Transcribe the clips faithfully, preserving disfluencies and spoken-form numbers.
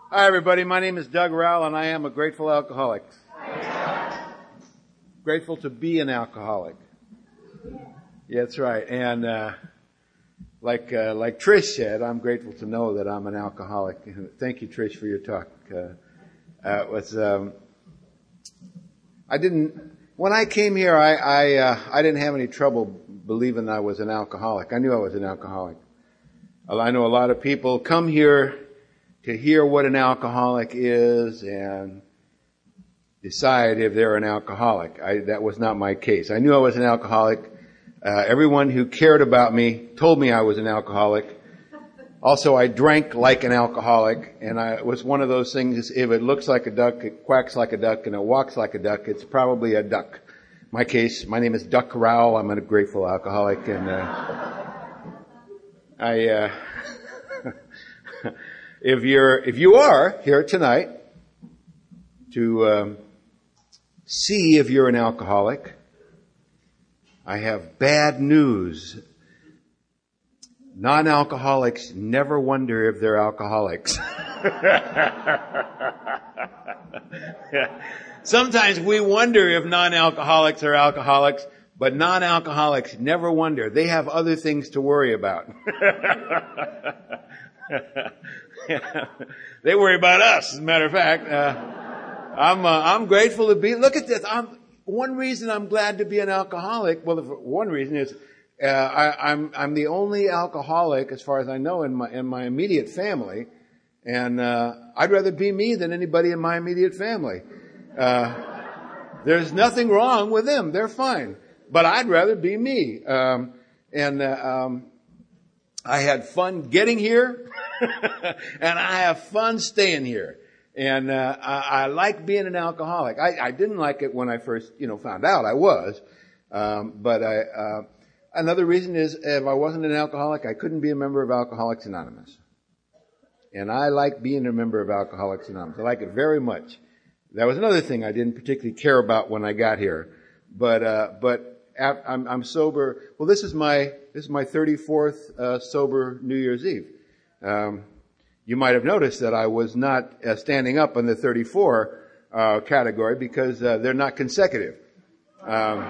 Hi, everybody. My name is Doug Rowell, and I am a grateful alcoholic. Grateful to be an alcoholic. Yeah, that's right. And uh, like uh, like Trish said, I'm grateful to know that I'm an alcoholic. Thank you, Trish, for your talk. Uh, uh, it was um, I didn't when I came here. I I, uh, I didn't have any trouble believing I was an alcoholic. I knew I was an alcoholic. I know a lot of people come here to hear what an alcoholic is and decide if they're an alcoholic. I, that was not my case. I knew I was an alcoholic. Uh, everyone who cared about me told me I was an alcoholic. Also, I drank like an alcoholic, and I, it was one of those things, if it looks like a duck, it quacks like a duck, and it walks like a duck, it's probably a duck. My case, my name is Duck Rowell. I'm a grateful alcoholic, and uh, I... Uh, If you're, if you are here tonight to um, see if you're an alcoholic, I have bad news. Non-alcoholics never wonder if they're alcoholics. Sometimes we wonder if non-alcoholics are alcoholics, but non-alcoholics never wonder. They have other things to worry about. They worry about us, as a matter of fact. Uh, I'm, uh, I'm grateful to be, look at this. I'm, one reason I'm glad to be an alcoholic, well, one reason is, uh, I, I'm, I'm the only alcoholic, as far as I know, in my, in my immediate family. And, uh, I'd rather be me than anybody in my immediate family. Uh, there's nothing wrong with them. They're fine. But I'd rather be me. Um, and, uh, um, I had fun getting here, and I have fun staying here. And uh, I, I like being an alcoholic. I, I didn't like it when I first, you know, found out I was. Um, but I, uh, another reason is if I wasn't an alcoholic, I couldn't be a member of Alcoholics Anonymous. And I like being a member of Alcoholics Anonymous. I like it very much. That was another thing I didn't particularly care about when I got here. But, uh, but I'm, I'm sober. Well, this is my this is my thirty-fourth uh, sober New Year's Eve. Um, you might have noticed that I was not uh, standing up in the thirty-four uh, category because uh, they're not consecutive. Um,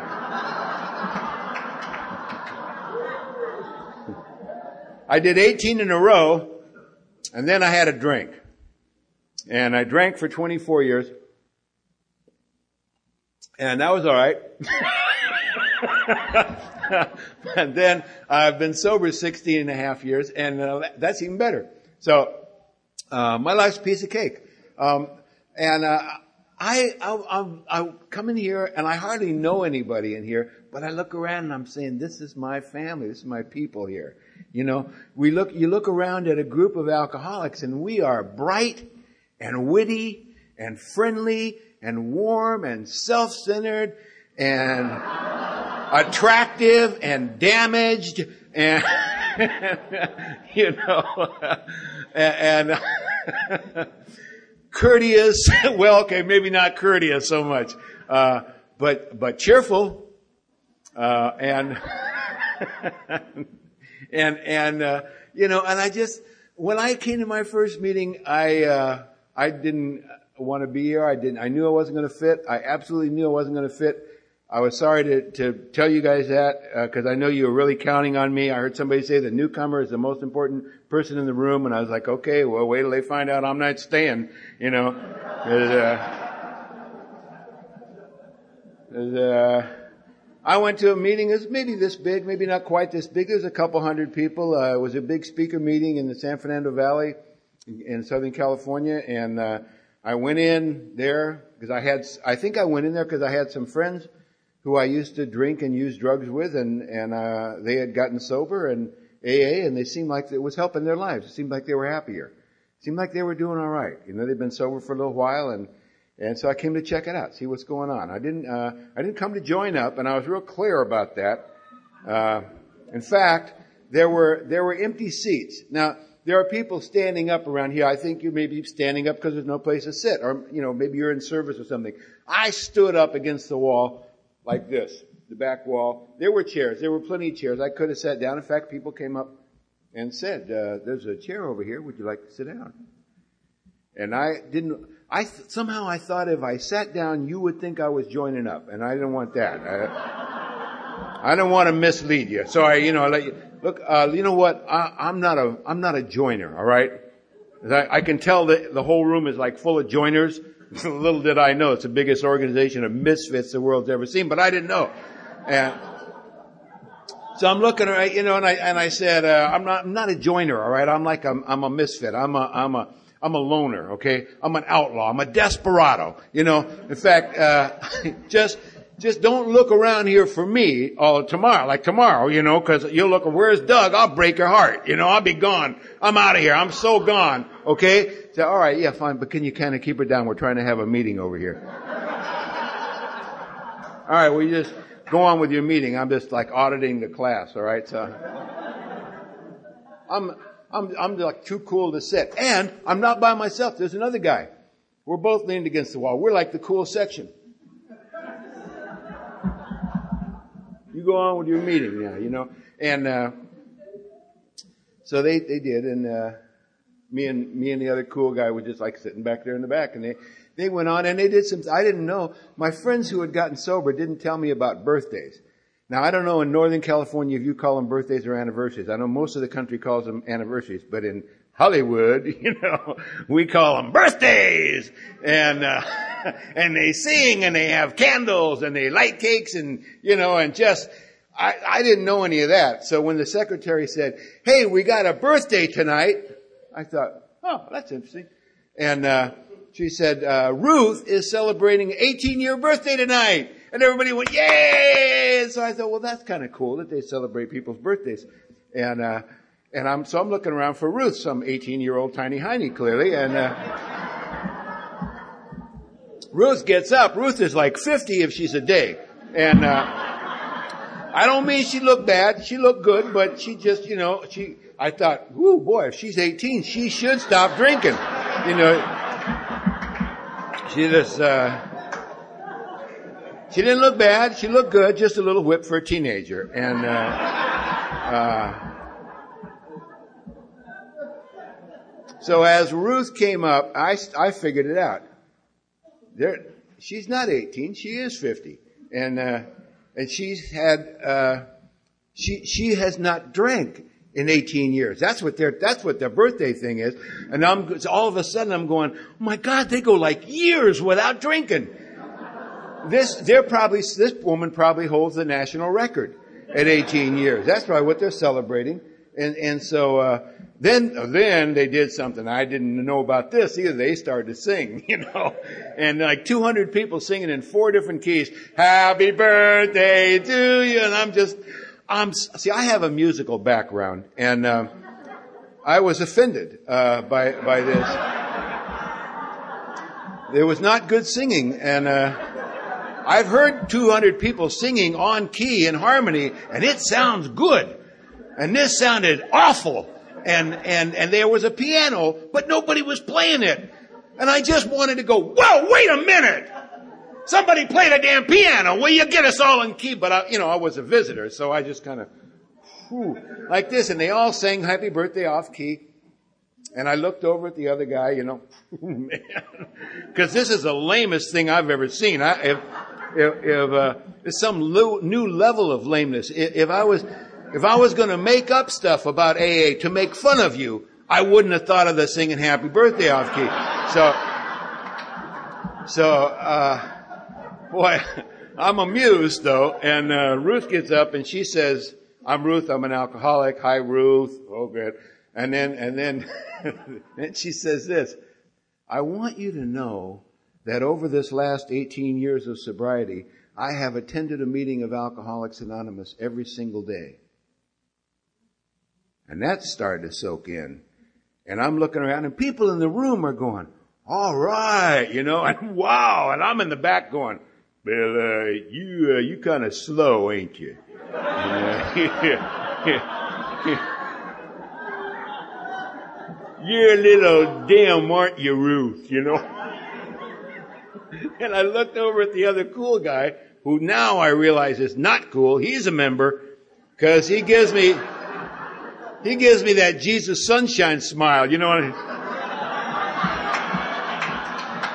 I did eighteen in a row, and then I had a drink, and I drank for twenty-four years, and that was all right. And then I've been sober sixteen and a half years, and uh, that's even better. So, uh, my life's a piece of cake. Um, and, uh, I, I, I, I come in here and I hardly know anybody in here, but I look around and I'm saying, this is my family. This is my people here. You know, we look, you look around at a group of alcoholics and we are bright and witty and friendly and warm and self-centered and attractive and damaged and, you know, and, and courteous. Well, okay, maybe not courteous so much, uh, but, but cheerful, uh, and, and, and, uh, you know, and I just, when I came to my first meeting, I, uh, I didn't want to be here. I didn't, I knew I wasn't going to fit. I absolutely knew I wasn't going to fit. I was sorry to, to tell you guys that, uh, cause I know you were really counting on me. I heard somebody say the newcomer is the most important person in the room, and I was like, okay, well, wait till they find out I'm not staying, you know. Uh, uh, I went to a meeting, it was maybe this big, maybe not quite this big. There was a couple hundred people. Uh, it was a big speaker meeting in the San Fernando Valley in Southern California, and, uh, I went in there because I had, I think I went in there because I had some friends who I used to drink and use drugs with, and, and, uh, they had gotten sober and A A, and they seemed like it was helping their lives. It seemed like they were happier. It seemed like they were doing all right. You know, they'd been sober for a little while, and, and so I came to check it out, see what's going on. I didn't, uh, I didn't come to join up, and I was real clear about that. Uh, in fact, there were, there were empty seats. Now, there are people standing up around here. I think you may be standing up because there's no place to sit, or, you know, maybe you're in service or something. I stood up against the wall like this, the back wall. There were chairs. There were plenty of chairs. I could have sat down. In fact, people came up and said, uh, there's a chair over here. Would you like to sit down? And I didn't, I, somehow I thought if I sat down, you would think I was joining up. And I didn't want that. I, I don't want to mislead you. So I, you know, I let you, look, uh, you know what? I, I'm not a, I'm not a joiner, all right? I, I can tell that the whole room is like full of joiners. Little did I know it's the biggest organization of misfits the world's ever seen, but I didn't know. And so I'm looking at, you know, and I, and I said, uh, I'm not, I'm not a joiner, all right? I'm like, I'm, I'm a misfit. I'm a, I'm a, I'm a loner, okay? I'm an outlaw. I'm a desperado, you know? In fact, uh, just, just don't look around here for me, oh, tomorrow, like tomorrow, you know, cause you'll look, where's Doug? I'll break your heart, you know, I'll be gone. I'm out of here. I'm so gone, okay? So, all right, yeah, fine, but can you kind of keep it down? We're trying to have a meeting over here. All right, well, you just go on with your meeting. I'm just like auditing the class, all right? So, I'm, I'm, I'm like too cool to sit. And I'm not by myself. There's another guy. We're both leaned against the wall. We're like the cool section. You go on with your meeting now, you know. And, uh, so they, they did. And, uh, me and, me and the other cool guy were just like sitting back there in the back. And they, they went on and they did some, I didn't know. My friends who had gotten sober didn't tell me about birthdays. Now, I don't know in Northern California if you call them birthdays or anniversaries. I know most of the country calls them anniversaries, but in Hollywood, you know, we call them birthdays. And, uh, and they sing and they have candles and they light cakes and, you know, and just, I, I didn't know any of that. So when the secretary said, hey, we got a birthday tonight, I thought, oh, that's interesting. And, uh, she said, uh, Ruth is celebrating eighteen year birthday tonight. And everybody went, yay! And so I thought, well, that's kind of cool that they celebrate people's birthdays. And, uh, and I'm, so I'm looking around for Ruth, some eighteen year old tiny hiney, clearly. And, uh, Ruth gets up. Ruth is like fifty if she's a day. And, uh, I don't mean she looked bad. She looked good, but she just, you know, she, I thought, whoo, boy, if she's eighteen, she should stop drinking. You know, she just, uh, she didn't look bad. She looked good, just a little whipped for a teenager. And, uh, uh, so as Ruth came up, I, I figured it out. There, she's not eighteen, she is fifty. And, uh, and she's had, uh, she, she has not drank in eighteen years. That's what their, that's what their birthday thing is. And I'm, all of a sudden I'm going, oh my God, they go like years without drinking. This, they're probably, this woman probably holds the national record at eighteen years. That's probably what they're celebrating. And, and so, uh, then, then they did something. I didn't know about this either. They started to sing, you know, and like two hundred people singing in four different keys. Happy birthday to you. And I'm just, I'm, see, I have a musical background and, um, I was offended, uh, by, by this. There was not good singing and, uh, I've heard two hundred people singing on key in harmony and it sounds good. And this sounded awful. And, and, and there was a piano, but nobody was playing it. And I just wanted to go, whoa, wait a minute. Somebody play the damn piano. Will you get us all in key? But I, you know, I was a visitor, so I just kind of, whew, like this. And they all sang happy birthday off key. And I looked over at the other guy, you know, man, cause this is the lamest thing I've ever seen. I, if, if, if, uh, it's some lo- new level of lameness. If, if I was, If I was going to make up stuff about A A to make fun of you, I wouldn't have thought of the singing happy birthday off key. So, so, uh, boy, I'm amused though. And, uh, Ruth gets up and she says, I'm Ruth, I'm an alcoholic. Hi, Ruth. Oh, good. And then, and then, then she says this, I want you to know that over this last eighteen years of sobriety, I have attended a meeting of Alcoholics Anonymous every single day. And that started to soak in. And I'm looking around and people in the room are going, all right, you know, and wow. And I'm in the back going, well, uh, you, uh, you kind of slow, ain't you? You're a little dim, aren't you, Ruth, you know? And I looked over at the other cool guy, who now I realize is not cool. He's a member, because he gives me... He gives me that Jesus sunshine smile, you know what I mean?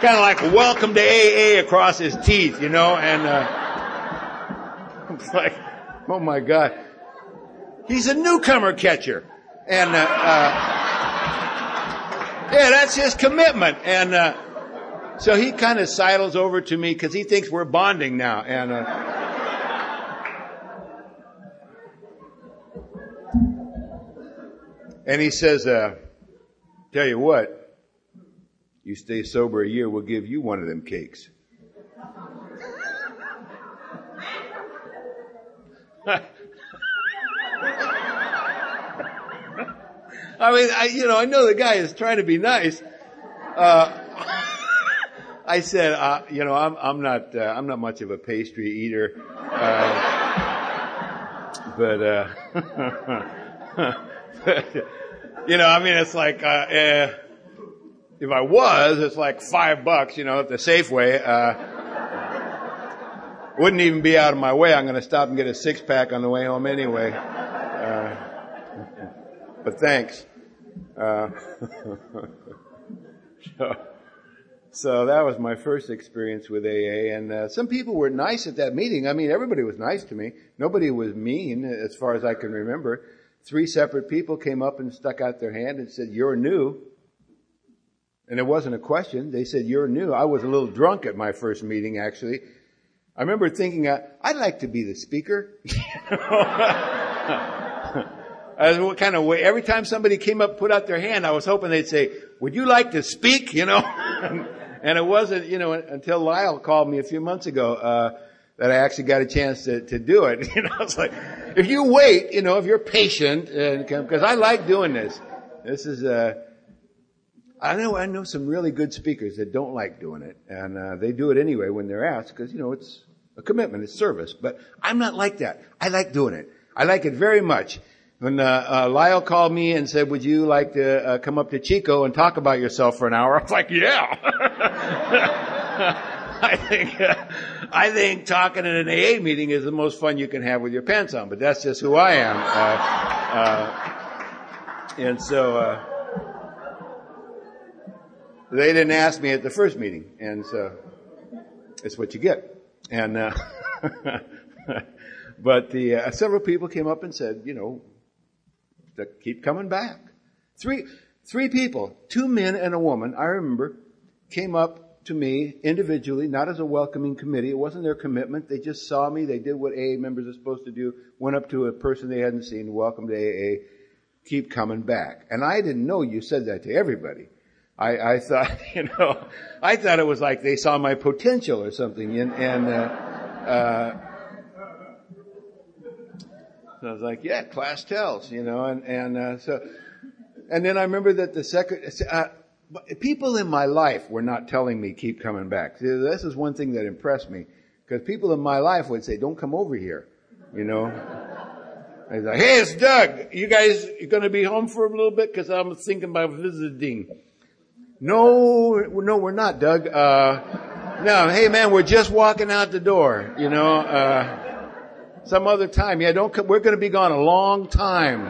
kind of like welcome to A A across his teeth, you know, and, uh, it's like, oh my God. He's a newcomer catcher. And, uh, uh, yeah, that's his commitment. And, uh, so he kind of sidles over to me because he thinks we're bonding now. And, uh, and he says, uh, tell you what, you stay sober a year, we'll give you one of them cakes. I mean, I, you know, I know the guy is trying to be nice. Uh, I said, uh, you know, I'm, I'm not, uh, I'm not much of a pastry eater. Uh, but, uh, but, you know, I mean, it's like, uh, uh, if I was, it's like five bucks, you know, at the Safeway, uh, wouldn't even be out of my way. I'm going to stop and get a six pack on the way home anyway. Uh, but thanks. Uh, so, So that was my first experience with A A, and uh, some people were nice at that meeting. I mean, everybody was nice to me. Nobody was mean, as far as I can remember. Three separate people came up and stuck out their hand and said, "You're new." And it wasn't a question. They said, "You're new." I was a little drunk at my first meeting, actually. I remember thinking, uh, I'd like to be the speaker. I was kind of way, every time somebody came up, put out their hand, I was hoping they'd say, "Would you like to speak?" You know. And it wasn't, you know, until Lyle called me a few months ago, uh, that I actually got a chance to, to do it. You know, it's like, if you wait, you know, if you're patient, and because I like doing this. This is, uh, I know, I know some really good speakers that don't like doing it. And, uh, they do it anyway when they're asked, because, you know, it's a commitment, it's service. But I'm not like that. I like doing it. I like it very much. When uh, uh, Lyle called me and said, "Would you like to uh, come up to Chico and talk about yourself for an hour?" I was like, "Yeah." I think uh, I think talking at an A A meeting is the most fun you can have with your pants on, but that's just who I am. Uh, uh, and so uh, they didn't ask me at the first meeting, and so it's what you get. And uh, but the uh, several people came up and said, you know, to keep coming back. Three, three people, two men and a woman, I remember, came up to me individually, not as a welcoming committee. It wasn't their commitment. They just saw me. They did what A A members are supposed to do. Went up to a person they hadn't seen. Welcome to A A. Keep coming back. And I didn't know you said that to everybody. I, I thought, you know, I thought it was like they saw my potential or something. And, and, uh, uh, So I was like, yeah, class tells, you know, and, and, uh, so, and then I remember that the second, uh, people in my life were not telling me keep coming back. See, this is one thing that impressed me, because people in my life would say, "Don't come over here," you know. I was like, "Hey, it's Doug. You guys, you going to be home for a little bit? Because I'm thinking about visiting." No, no, we're not, Doug. Uh, no, hey man, we're just walking out the door, you know, uh, some other time. Yeah, don't come. We're going to be gone a long time.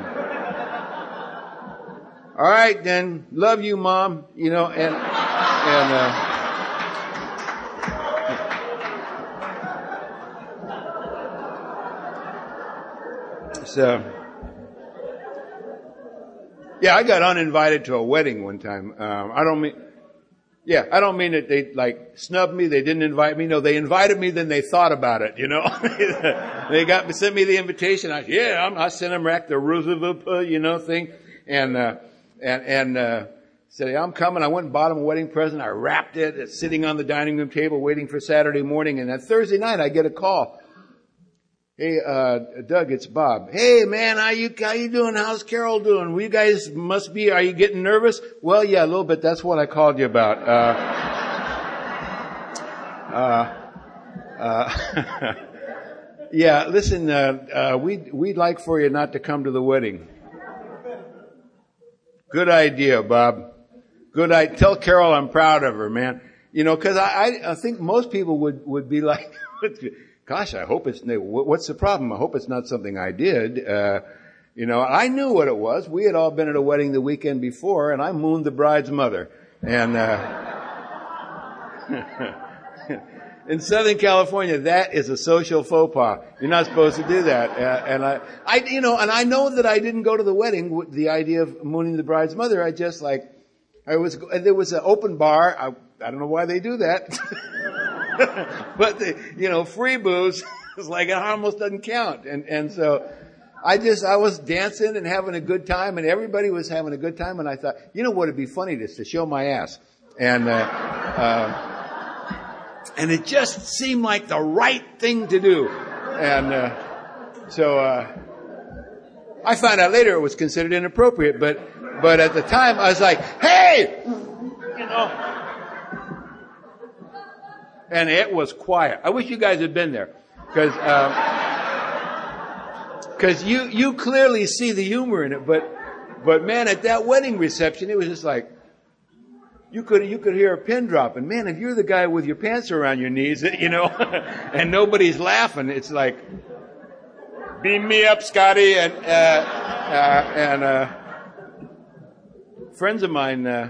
All right, then. Love you, Mom. You know, and and uh, so yeah, I got uninvited to a wedding one time. Um, I don't mean. Yeah, I don't mean that they like snubbed me. They didn't invite me. No, they invited me. Then they thought about it. You know, they got sent me the invitation. I yeah, I'm, I sent them back the Roosevelt, uh, you know, thing, and uh, and and uh, said yeah, I'm coming. I went and bought them a wedding present. I wrapped it. It's sitting on the dining room table, waiting for Saturday morning. And that Thursday night, I get a call. Hey, uh, Doug, it's Bob. Hey, man, how you, how you doing? How's Carol doing? Well, you guys must be, are you getting nervous? Well, yeah, a little bit. That's what I called you about. Uh, uh, uh, yeah, listen, uh, uh, we'd, we'd like for you not to come to the wedding. Good idea, Bob. Good idea. Tell Carol I'm proud of her, man. You know, cause I, I think most people would, would be like, gosh, I hope it's, what's the problem? I hope it's not something I did. Uh, you know, I knew what it was. We had all been at a wedding the weekend before, and I mooned the bride's mother. And, uh, In Southern California, that is a social faux pas. You're not supposed to do that. Uh, and I, I, you know, and I know that I didn't go to the wedding with the idea of mooning the bride's mother. I just like, I was, there was an open bar. I, I don't know why they do that. But the, you know, free booze is like, it almost doesn't count. And, and so I just, I was dancing and having a good time, and everybody was having a good time. And I thought, you know what would be funny, is to show my ass. And, uh, uh, And it just seemed like the right thing to do. And uh, so uh, I found out later it was considered inappropriate, but but at the time I was like, hey! You know. And it was quiet. I wish you guys had been there. Because because um, you, you clearly see the humor in it, but but man, at that wedding reception, it was just like, You could, you could hear a pin drop. And man, if you're the guy with your pants around your knees, you know, and nobody's laughing, it's like, beam me up, Scotty. And, uh, uh, and, uh, friends of mine, uh,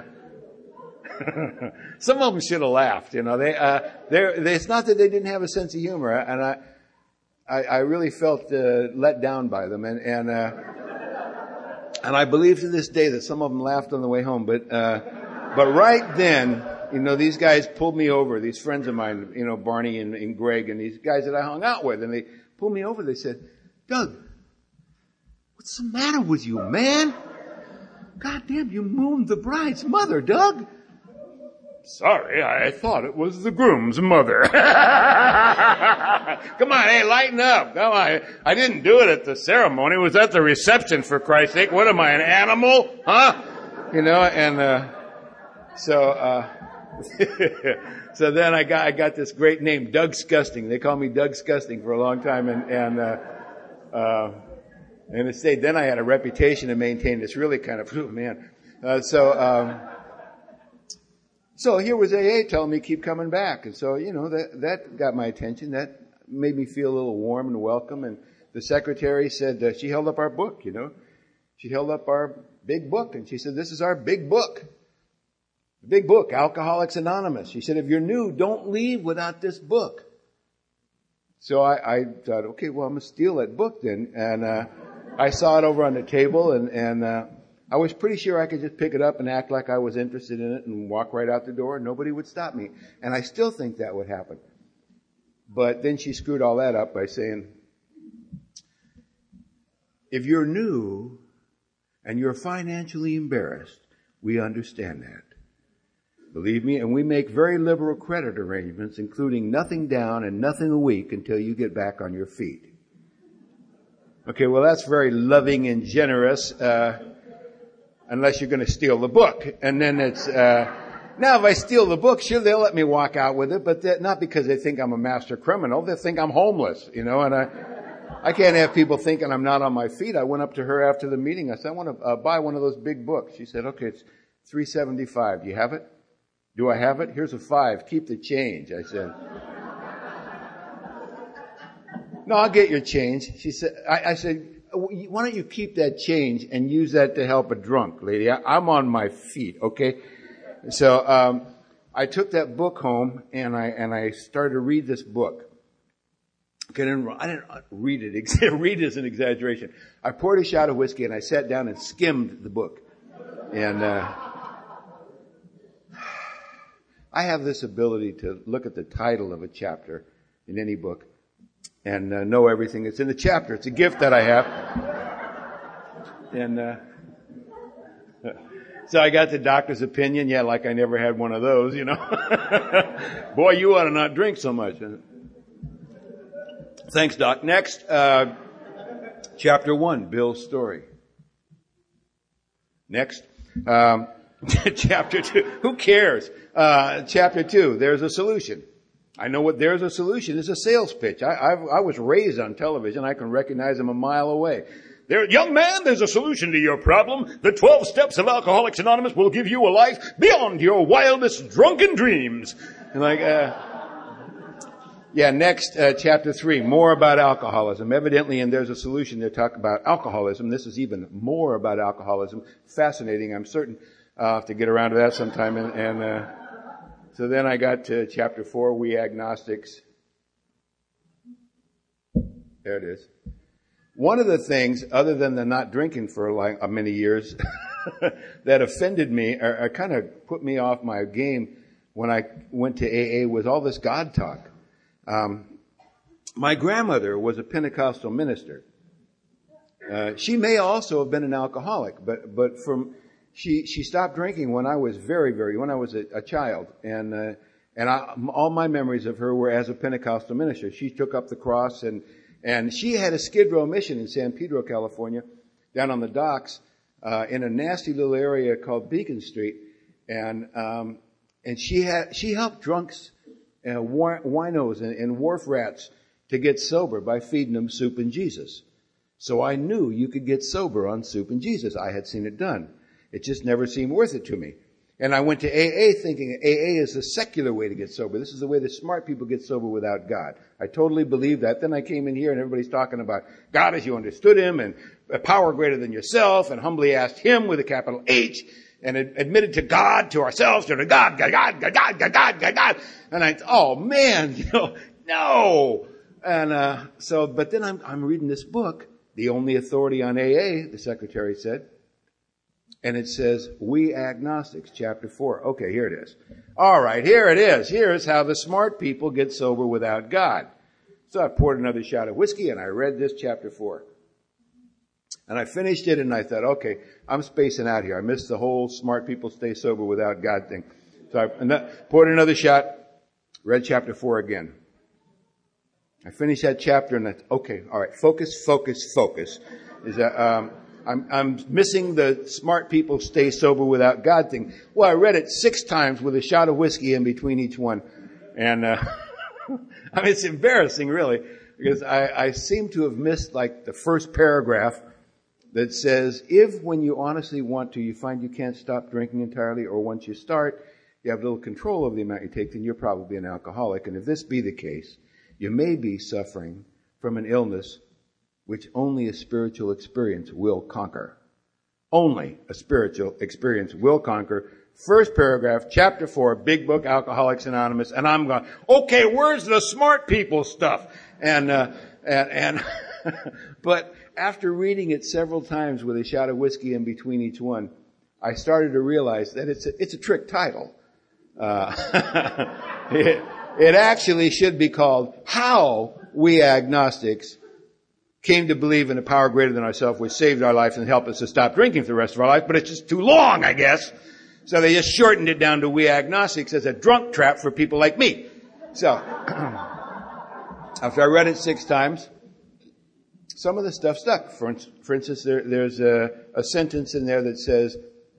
some of them should have laughed, you know, they, uh, they're, they, it's not that they didn't have a sense of humor. And I, I, I really felt, uh, let down by them. And, and, uh, and I believe to this day that some of them laughed on the way home, but, uh, But right then, you know, these guys pulled me over, these friends of mine, you know, Barney and, and Greg and these guys that I hung out with, and they pulled me over. They said, Doug, what's the matter with you, man? God damn, you mooned the bride's mother, Doug. Sorry, I thought it was the groom's mother. Come on, hey, lighten up. Come on. I didn't do it at the ceremony. It was at the reception, for Christ's sake. What am I, an animal? Huh? You know, and, uh, So, uh, so then I got, I got this great name, Doug Scusting. They call me Doug Scusting for a long time, and, and, uh, uh, and it stayed. Then I had a reputation to maintain this really kind of, oh man. Uh, so, um, so here was A A telling me keep coming back. And so, you know, that, that got my attention. That made me feel a little warm and welcome. And the secretary said, uh, she held up our book, you know, she held up our big book, and she said, this is our big book. The big book, Alcoholics Anonymous. She said, if you're new, don't leave without this book. So I, I thought, okay, well, I'm going to steal that book then. And uh, I saw it over on the table, and, and uh, I was pretty sure I could just pick it up and act like I was interested in it and walk right out the door, and nobody would stop me. And I still think that would happen. But then she screwed all that up by saying, if you're new and you're financially embarrassed, we understand that. Believe me, and we make very liberal credit arrangements, including nothing down and nothing a week until you get back on your feet. Okay, well, that's very loving and generous, uh, unless you're going to steal the book. And then it's, uh, now if I steal the book, sure, they'll let me walk out with it, but not because they think I'm a master criminal. They think I'm homeless, you know, and I, I can't have people thinking I'm not on my feet. I went up to her after the meeting. I said, I want to uh, buy one of those big books. She said, okay, it's three seventy-five. Do you have it? Do I have it? Here's a five. Keep the change. I said, no, I'll get your change. She said, I, I said, why don't you keep that change and use that to help a drunk lady? I, I'm on my feet. Okay. So, um, I took that book home and I, and I started to read this book. Okay, I didn't, I didn't read it. Read is an exaggeration. I poured a shot of whiskey and I sat down and skimmed the book. And, uh, I have this ability to look at the title of a chapter in any book and uh, know everything that's in the chapter. It's a gift that I have. And uh, so I got the doctor's opinion. Yeah, like I never had one of those, you know. Boy, you ought to not drink so much. Thanks, Doc. Next, uh, chapter one, Bill's story. Next. Um, Chapter two. Who cares? Uh, chapter two. There's a solution. I know what there's a solution is a sales pitch. I, I've, I was raised on television. I can recognize them a mile away. There, young man, there's a solution to your problem. The twelve steps of Alcoholics Anonymous will give you a life beyond your wildest drunken dreams. And like, uh, yeah, next, uh, chapter three, more about alcoholism. Evidently, and there's a solution they talk about alcoholism. This is even more about alcoholism. Fascinating, I'm certain. I'll have to get around to that sometime. And, and uh, So then I got to chapter four, We Agnostics. There it is. One of the things, other than the not drinking for like uh, many years, that offended me or, or kind of put me off my game when I went to A A was all this God talk. Um, my grandmother was a Pentecostal minister. Uh, she may also have been an alcoholic, but but from she she stopped drinking when I was very very when I was a, a child, and uh, and I, all my memories of her were as a Pentecostal minister. She took up the cross, and and she had a Skid Row mission in San Pedro, California, down on the docks uh, in a nasty little area called Beacon Street, and um, and she had she helped drunks, uh, winos, and, and wharf rats to get sober by feeding them soup and Jesus. So I knew you could get sober on soup and Jesus. I had seen it done. It just never seemed worth it to me. And I went to A A thinking A A is the secular way to get sober. This is the way the smart people get sober without God. I totally believed that. Then I came in here and everybody's talking about God as you understood him and a power greater than yourself, and humbly asked him with a capital H and admitted to God, to ourselves, to God, God, God, God, God, God, God, God, God. And I, oh man, you know, no. And, uh, so, but then I'm, I'm reading this book, The Only Authority on A A, the secretary said. And it says, We Agnostics, chapter four. Okay, here it is. All right, here it is. Here's how the smart people get sober without God. So I poured another shot of whiskey and I read this chapter four. And I finished it and I thought, okay, I'm spacing out here. I missed the whole smart people stay sober without God thing. So I poured another shot, read chapter four again. I finished that chapter and I thought, okay, all right, focus, focus, focus. Is that, um, I'm, I'm missing the smart people stay sober without God thing. Well, I read it six times with a shot of whiskey in between each one. And, uh, I mean, it's embarrassing really, because I, I seem to have missed like the first paragraph that says, if when you honestly want to, you find you can't stop drinking entirely, or once you start, you have little control over the amount you take, then you're probably an alcoholic. And if this be the case, you may be suffering from an illness which only a spiritual experience will conquer. Only a spiritual experience will conquer. First paragraph, chapter four, big book, Alcoholics Anonymous. And I'm going, okay, where's the smart people stuff? And, uh, and, and, but after reading it several times with a shot of whiskey in between each one, I started to realize that it's a, it's a trick title. Uh, it, it actually should be called How We Agnostics Came to Believe in a Power Greater Than Ourselves, which saved our life and helped us to stop drinking for the rest of our life, but it's just too long, I guess. So they just shortened it down to We Agnostics as a drunk trap for people like me. So, after I read it six times, some of the stuff stuck. For, for instance, there, there's a, a sentence in there that says,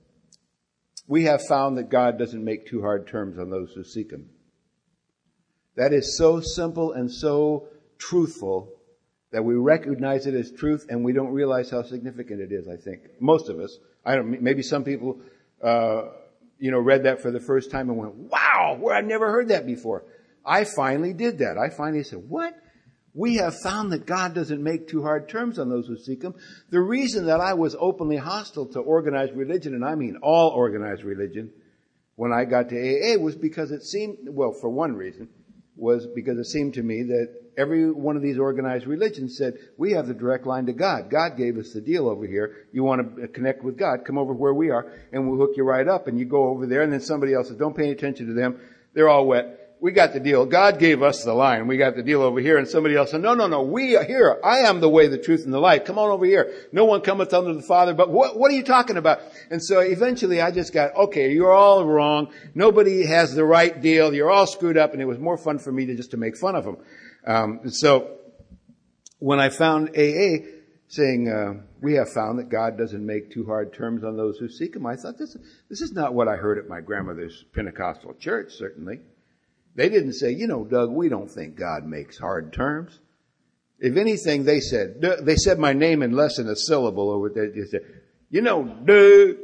we have found that God doesn't make too hard terms on those who seek him. That is so simple and so truthful that we recognize it as truth and we don't realize how significant it is, I think. Most of us. I don't, maybe some people, uh, you know, read that for the first time and went, wow, well, I've never heard that before. I finally did that. I finally said, what? We have found that God doesn't make too hard terms on those who seek him. The reason that I was openly hostile to organized religion, and I mean all organized religion, when I got to A A was because it seemed, well, for one reason, was because it seemed to me that every one of these organized religions said, we have the direct line to God. God gave us the deal over here. You want to connect with God, come over where we are, and we'll hook you right up. And you go over there, and then somebody else says, don't pay any attention to them. They're all wet. We got the deal. God gave us the line. We got the deal over here. And somebody else said, no, no, no, we are here. I am the way, the truth, and the life. Come on over here. No one cometh unto the Father, but what, what are you talking about? And so eventually I just got, okay, you're all wrong. Nobody has the right deal. You're all screwed up. And it was more fun for me to just to make fun of them. Um, so when I found A A saying, uh, we have found that God doesn't make too hard terms on those who seek him, I thought, this, this is not what I heard at my grandmother's Pentecostal church, certainly. They didn't say, you know, Doug, we don't think God makes hard terms. If anything, they said, they said my name in less than a syllable over there. They said, you know, Doug,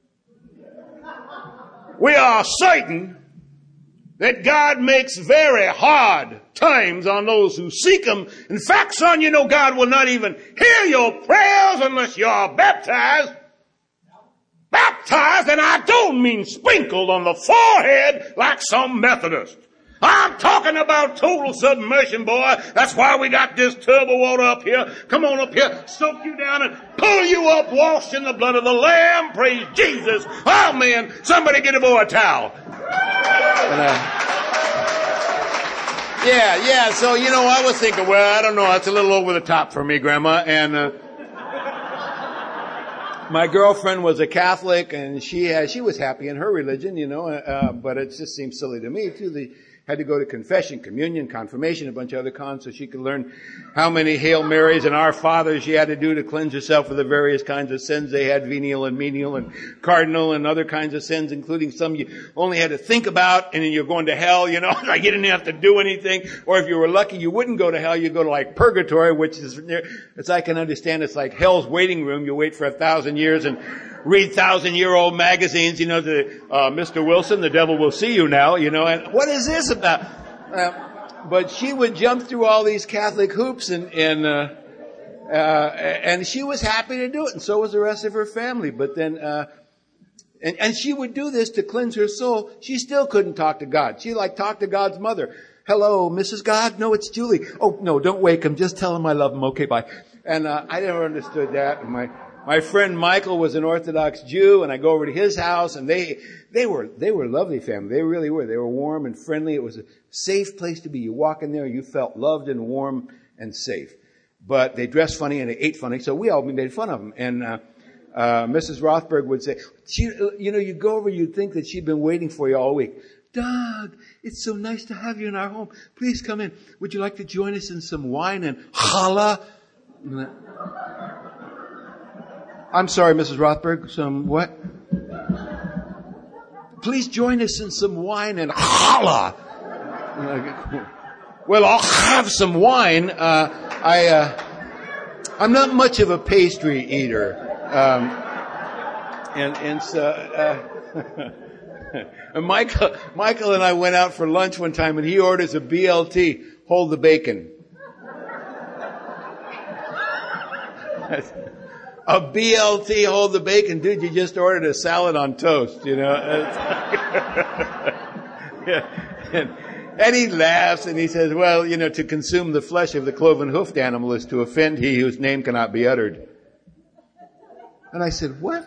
we are certain that God makes very hard times on those who seek him. In fact, son, you know, God will not even hear your prayers unless you are baptized. Baptized, and I don't mean sprinkled on the forehead like some Methodist. I'm talking about total submersion, boy. That's why we got this tub of water up here. Come on up here, soak you down and pull you up, washed in the blood of the Lamb. Praise Jesus. Oh, man, somebody get a boy a towel. And, uh, yeah, yeah, so, you know, I was thinking, well, I don't know, that's a little over the top for me, Grandma. And uh, my girlfriend was a Catholic, and she had, she was happy in her religion, you know, uh, but it just seems silly to me, too. The, had to go to confession, communion, confirmation, a bunch of other cons so she could learn how many Hail Marys and Our Fathers she had to do to cleanse herself of the various kinds of sins they had, venial and menial and cardinal and other kinds of sins, including some you only had to think about and then you're going to hell, you know, like you didn't have to do anything. Or if you were lucky, you wouldn't go to hell, you'd go to like purgatory, which is, as I can understand, it's like hell's waiting room. You wait for a thousand years and read thousand-year-old magazines, you know, the, uh, Mister Wilson, the devil will see you now, you know, and what is this about? Uh, but she would jump through all these Catholic hoops and, and, uh, uh, and she was happy to do it, and so was the rest of her family. But then, uh, and, and she would do this to cleanse her soul. She still couldn't talk to God. She like talked to God's mother. Hello, Missus God? No, it's Julie. Oh, no, don't wake him. Just tell him I love him. Okay, bye. And, uh, I never understood that. And my, My friend Michael was an Orthodox Jew, and I go over to his house, and they, they were, they were a lovely family. They really were. They were warm and friendly. It was a safe place to be. You walk in there, you felt loved and warm and safe. But they dressed funny and they ate funny, so we all made fun of them. And, uh, uh, Missus Rothberg would say, she, you know, you go over, you'd think that she'd been waiting for you all week. Doug, it's so nice to have you in our home. Please come in. Would you like to join us in some wine and challah? I'm sorry, Missus Rothberg, some what? Please join us in some wine and challah. Well, I'll have some wine. Uh, I, uh, I'm not much of a pastry eater. Um, and, and so, uh, and Michael, Michael and I went out for lunch one time and he orders a B L T, hold the bacon. A B L T, hold the bacon. Dude, you just ordered a salad on toast, you know. and, and he laughs and he says, well, you know, to consume the flesh of the cloven-hoofed animal is to offend he whose name cannot be uttered. And I said, what?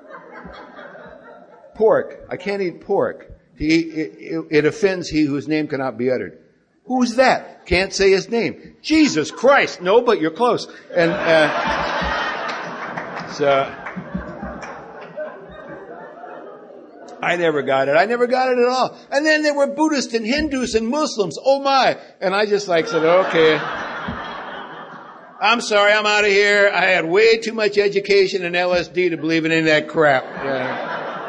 Pork. I can't eat pork. He, it, it offends he whose name cannot be uttered. Who's that? Can't say his name. Jesus Christ. No, but you're close. And, uh, So, I never got it. I never got it at all. And then there were Buddhists and Hindus and Muslims. Oh my. And I just like said, okay. I'm sorry, I'm out of here. I had way too much education and L S D to believe in any of that crap. Yeah.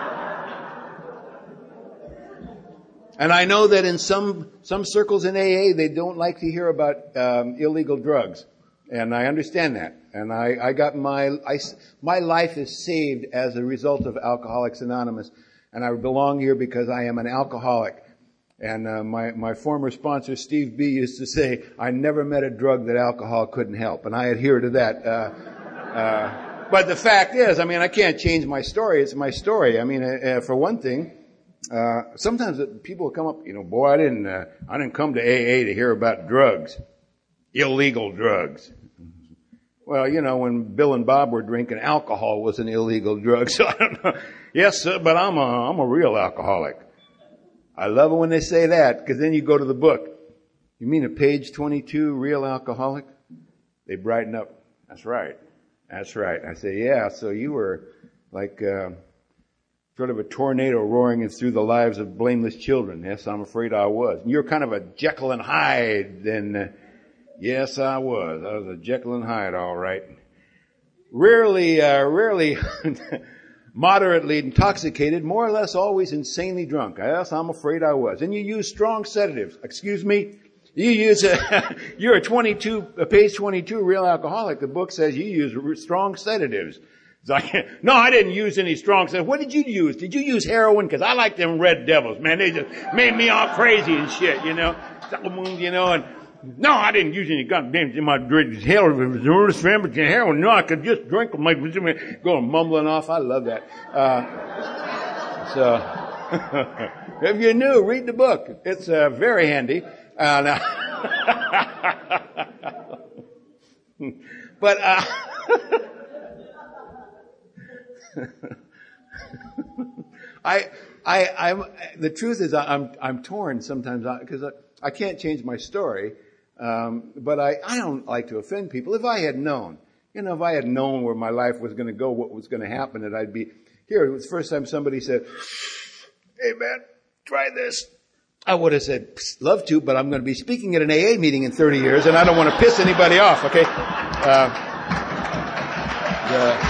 And I know that in some, some circles in A A, they don't like to hear about, um, illegal drugs. And I understand that. And I, I got my, I, my life is saved as a result of Alcoholics Anonymous. And I belong here because I am an alcoholic. And, uh, my, my former sponsor, Steve B, used to say, I never met a drug that alcohol couldn't help. And I adhere to that. Uh, uh, but the fact is, I mean, I can't change my story. It's my story. I mean, uh, for one thing, uh, sometimes people come up, you know, boy, I didn't, uh, I didn't come to A A to hear about drugs. Illegal drugs. Well, you know, when Bill and Bob were drinking, alcohol was an illegal drug. So I don't know. Yes, sir, but I'm a, I'm a real alcoholic. I love it when they say that, because then you go to the book. You mean at page twenty-two, real alcoholic? They brighten up. That's right. That's right. I say, yeah, so you were like, uh, sort of a tornado roaring through the lives of blameless children. Yes, I'm afraid I was. And you're kind of a Jekyll and Hyde, then, uh, yes, I was. I was a Jekyll and Hyde, all right. Rarely, uh, rarely moderately intoxicated, more or less always insanely drunk. Yes, I'm afraid I was. And you use strong sedatives. Excuse me? You use, a, you're a twenty-two, a page twenty-two real alcoholic. The book says you use strong sedatives. It's like, no, I didn't use any strong sedatives. What did you use? Did you use heroin? Because I like them Red Devils, man. They just made me all crazy and shit, you know. You know, and No, I didn't use any goddamn in my drink. Hell, if it was heroin, heroin, no, I could just drink them. Like, going mumbling off. I love that. Uh, so, if you're new, read the book. It's uh, very handy. Uh, now, but, uh, I, I, I'm, the truth is I'm, I'm torn sometimes because I, I can't change my story. Um, but I, I don't like to offend people. If I had known, you know, if I had known where my life was going to go, what was going to happen, that I'd be here. It was the first time somebody said, "Hey man, try this." I would have said, "Love to, but I'm going to be speaking at an A A meeting in thirty years and I don't want to piss anybody off." Okay. Uh, the,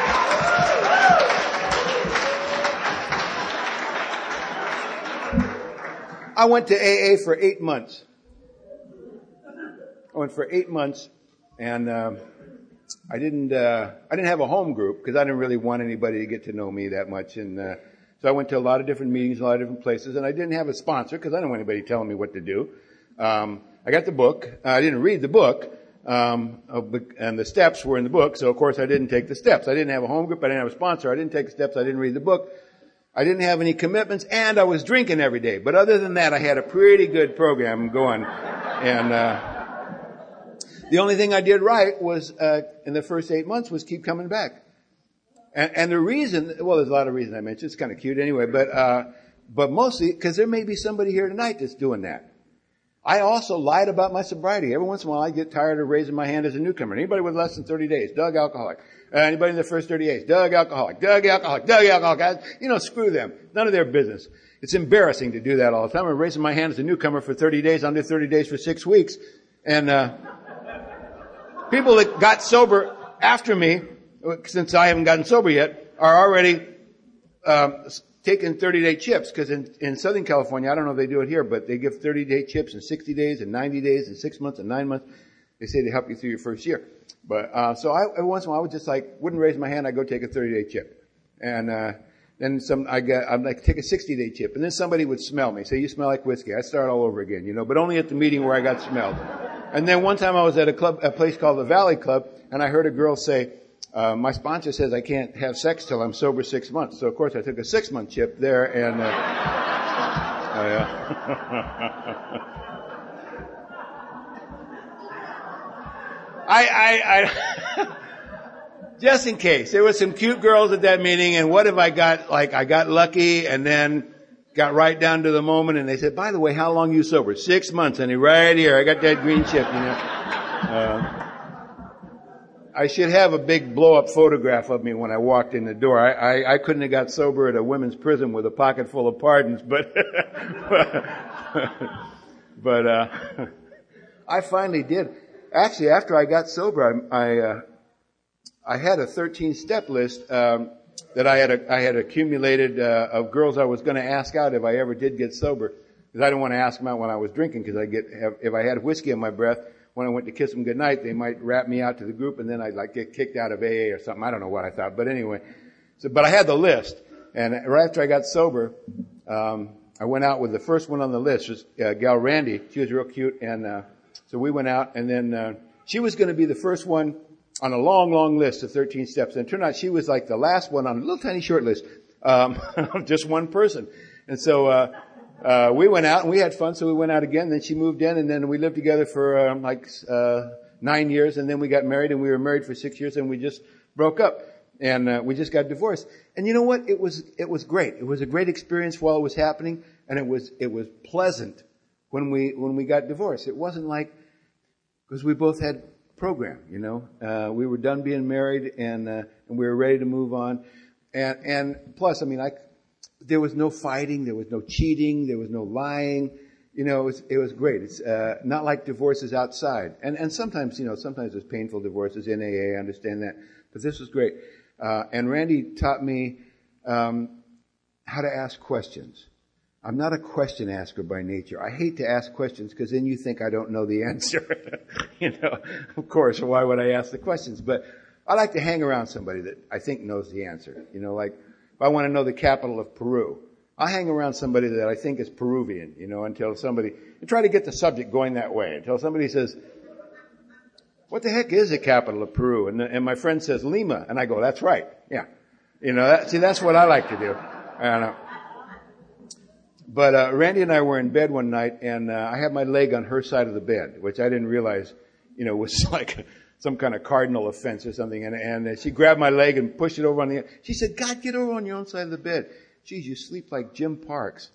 I went to A A for eight months. I went for eight months, and uh, I didn't. Uh, I didn't have a home group because I didn't really want anybody to get to know me that much. And uh, so I went to a lot of different meetings, a lot of different places, and I didn't have a sponsor because I didn't want anybody telling me what to do. Um, I got the book. I didn't read the book, um, and the steps were in the book. So of course I didn't take the steps. I didn't have a home group. I didn't have a sponsor. I didn't take the steps. I didn't read the book. I didn't have any commitments, and I was drinking every day. But other than that, I had a pretty good program going, and. Uh, The only thing I did right was, uh, in the first eight months was keep coming back. And, and the reason, well, there's a lot of reasons I mentioned. It's kind of cute anyway, but, uh, but mostly because there may be somebody here tonight that's doing that. I also lied about my sobriety. Every once in a while I get tired of raising my hand as a newcomer. Anybody with less than thirty days, Doug alcoholic. Uh, anybody in the first thirty days, Doug alcoholic, Doug alcoholic, Doug alcoholic. You know, screw them. None of their business. It's embarrassing to do that all the time. I'm raising my hand as a newcomer for thirty days, under thirty days for six weeks. And, uh, people that got sober after me, since I haven't gotten sober yet, are already um, taking thirty-day chips. Because in, in Southern California, I don't know if they do it here, but they give thirty-day chips in sixty days and ninety days and six months and nine months. They say they help you through your first year. But uh, so I, every once in a while, I would just like wouldn't raise my hand. I'd go take a thirty-day chip, and uh, then some. I got I'd like take a sixty-day chip, and then somebody would smell me, say, "You smell like whiskey." I'd start all over again, you know, but only at the meeting where I got smelled. And then one time I was at a club, a place called the Valley Club, and I heard a girl say, uh, my sponsor says I can't have sex till I'm sober six months. So of course I took a six month chip there and, uh, oh yeah. I, I, I, just in case. There were some cute girls at that meeting, and what if I got, like, I got lucky and then got right down to the moment, and they said, "By the way, how long are you sober?" Six months, and right here, I got that green chip, you know. Uh, I should have a big blow-up photograph of me when I walked in the door. I, I, I couldn't have got sober at a women's prison with a pocket full of pardons, but, but, uh, I finally did. Actually, after I got sober, I, I, uh, I had a thirteen step list, um, that I had a, I had accumulated uh, of girls I was going to ask out if I ever did get sober, because I didn't want to ask them out when I was drinking, because I get have, if I had whiskey in my breath when I went to kiss them goodnight, they might rap me out to the group, and then I'd like get kicked out of A A or something. I don't know what I thought, but anyway. So, but I had the list, and right after I got sober, um, I went out with the first one on the list, was uh, gal Randy. She was real cute, and uh, so we went out, and then uh, she was going to be the first one on a long, long list of thirteen steps. And it turned out she was like the last one on a little tiny short list, um, of just one person. And so, uh, uh, we went out and we had fun. So we went out again. Then she moved in, and then we lived together for, um, like, uh, nine years. And then we got married, and we were married for six years, and we just broke up. And, uh, we just got divorced. And you know what? It was, it was great. It was a great experience while it was happening. And it was, it was pleasant when we, when we got divorced. It wasn't like, because we both had program, you know. Uh, we were done being married, and, uh, and we were ready to move on. And, and plus, I mean, I, there was no fighting, there was no cheating, there was no lying. You know, it was, it was great. It's, uh, not like divorces outside. And, and sometimes, you know, sometimes there's painful divorces in A A, I understand that. But this was great. Uh, and Randy taught me, um, how to ask questions. I'm not a question asker by nature. I hate to ask questions because then you think I don't know the answer. You know, of course, why would I ask the questions? But I like to hang around somebody that I think knows the answer. You know, like if I want to know the capital of Peru, I hang around somebody that I think is Peruvian, you know, until somebody, and try to get the subject going that way, until somebody says, what the heck is the capital of Peru? And, and my friend says, Lima. And I go, that's right. Yeah. You know, that, see, that's what I like to do. And, uh, but, uh, Randy and I were in bed one night, and, uh, I had my leg on her side of the bed, which I didn't realize, you know, was like some kind of cardinal offense or something. And, and uh, she grabbed my leg and pushed it over on the, she said, God, get over on your own side of the bed. Geez, you sleep like Jim Parks.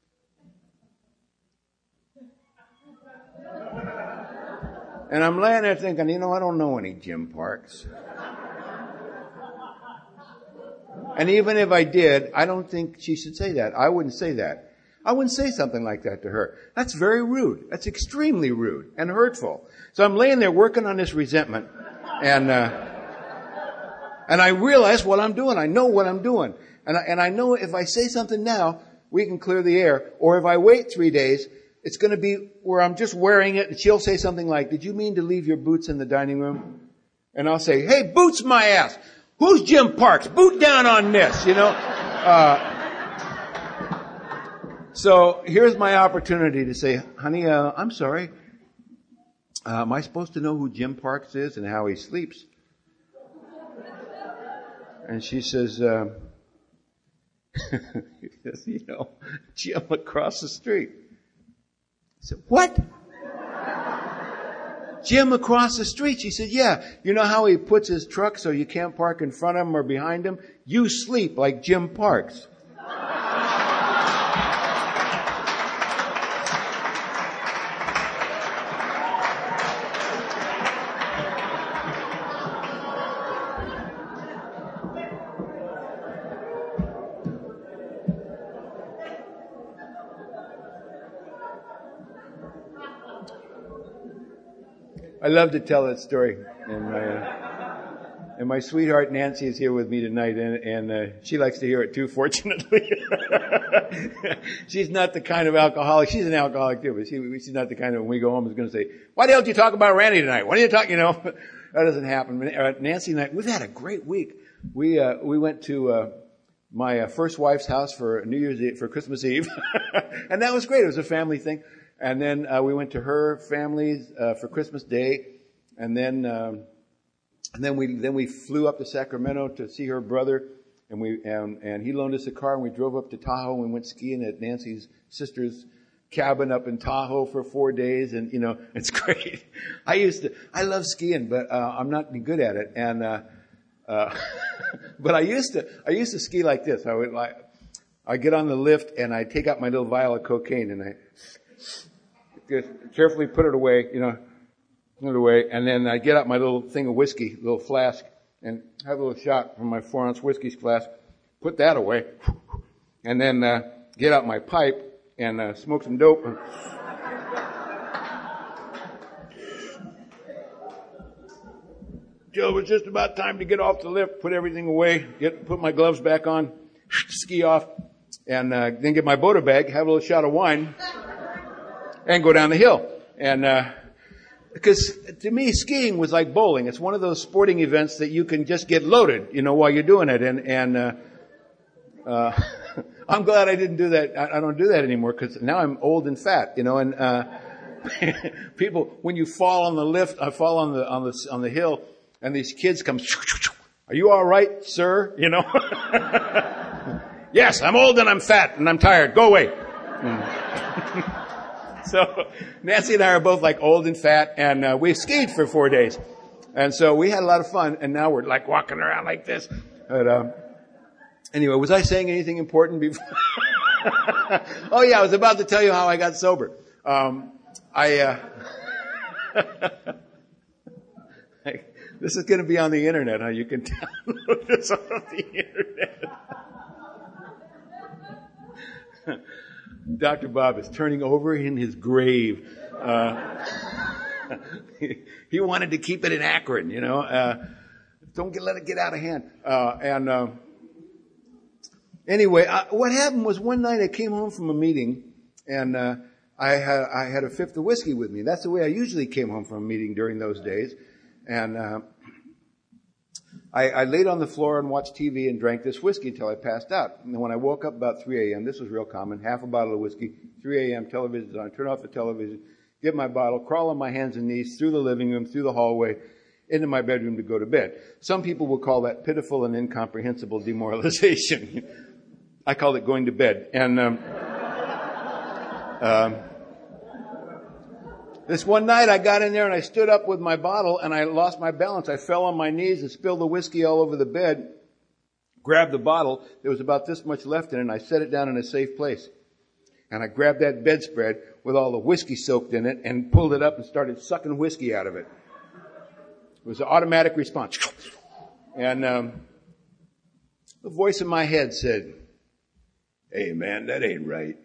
And I'm laying there thinking, you know, I don't know any Jim Parks. And even if I did, I don't think she should say that. I wouldn't say that. I wouldn't say something like that to her. That's very rude. That's extremely rude and hurtful. So I'm laying there working on this resentment, and uh and I realize what I'm doing. I know what I'm doing. And I, and I know if I say something now, we can clear the air. Or if I wait three days, it's going to be where I'm just wearing it, and she'll say something like, did you mean to leave your boots in the dining room? And I'll say, hey, boots my ass. Who's Jim Parks? Boot down on this, you know? Uh, so here's my opportunity to say, honey, uh, I'm sorry. Uh, am I supposed to know who Jim Parks is and how he sleeps? And she says, uh, you know, Jim across the street. I said, what? Jim across the street. She said, yeah. You know how he puts his truck so you can't park in front of him or behind him? You sleep like Jim Parks. I love to tell that story, and my uh, and my sweetheart Nancy is here with me tonight, and and uh, she likes to hear it too. Fortunately, she's not the kind of alcoholic. She's an alcoholic too, but she, she's not the kind of when we go home is going to say, "Why the hell did you talk about Randy tonight? What are you talking?" You know, that doesn't happen. Uh, Nancy and I, we've had a great week. We uh, we went to uh, my uh, first wife's house for New Year's Eve, for Christmas Eve, and that was great. It was a family thing. And then uh, we went to her family's uh, for Christmas Day, and then um, and then we then we flew up to Sacramento to see her brother, and we and, and he loaned us a car, and we drove up to Tahoe, and we went skiing at Nancy's sister's cabin up in Tahoe for four days, and you know it's great. I used to I love skiing, but uh, I'm not good at it, and uh, uh, but I used to I used to ski like this. I would like I get on the lift, and I take out my little vial of cocaine, and I just carefully put it away, you know, put it away, and then I get out my little thing of whiskey, little flask, and have a little shot from my four ounce whiskey flask, put that away, and then uh, get out my pipe and uh, smoke some dope. Till it was just about time to get off the lift, put everything away, get put my gloves back on, ski off, and uh, then get my Boda bag, have a little shot of wine, and go down the hill. And, uh, because to me, skiing was like bowling. It's one of those sporting events that you can just get loaded, you know, while you're doing it. And, and, uh, uh, I'm glad I didn't do that. I, I don't do that anymore because now I'm old and fat, you know, and, uh, people, when you fall on the lift, I fall on the, on the, on the hill, and these kids come, are you all right, sir? You know? Yes, I'm old and I'm fat and I'm tired. Go away. Mm. So Nancy and I are both like old and fat, and uh, we skied for four days. And so we had a lot of fun, and now we're like walking around like this. But um, anyway, was I saying anything important before? Oh yeah, I was about to tell you how I got sober. Um, I, uh, this is going to be on the internet, huh? You can download this on the internet. Doctor Bob is turning over in his grave. Uh, he, he wanted to keep it in Akron, you know. Uh, don't get, let it get out of hand. Uh, and uh, anyway, I, what happened was one night I came home from a meeting, and uh, I had I had a fifth of whiskey with me. That's the way I usually came home from a meeting during those days. And uh, I, I laid on the floor and watched T V and drank this whiskey until I passed out. And when I woke up about three a.m., this was real common, half a bottle of whiskey, three a.m., television's on, turn off the television, get my bottle, crawl on my hands and knees through the living room, through the hallway, into my bedroom to go to bed. Some people will call that pitiful and incomprehensible demoralization. I call it going to bed. And um, um, this one night I got in there and I stood up with my bottle and I lost my balance. I fell on my knees and spilled the whiskey all over the bed, grabbed the bottle. There was about this much left in it and I set it down in a safe place. And I grabbed that bedspread with all the whiskey soaked in it and pulled it up and started sucking whiskey out of it. It was an automatic response. And um, the voice in my head said, "Hey man, that ain't right."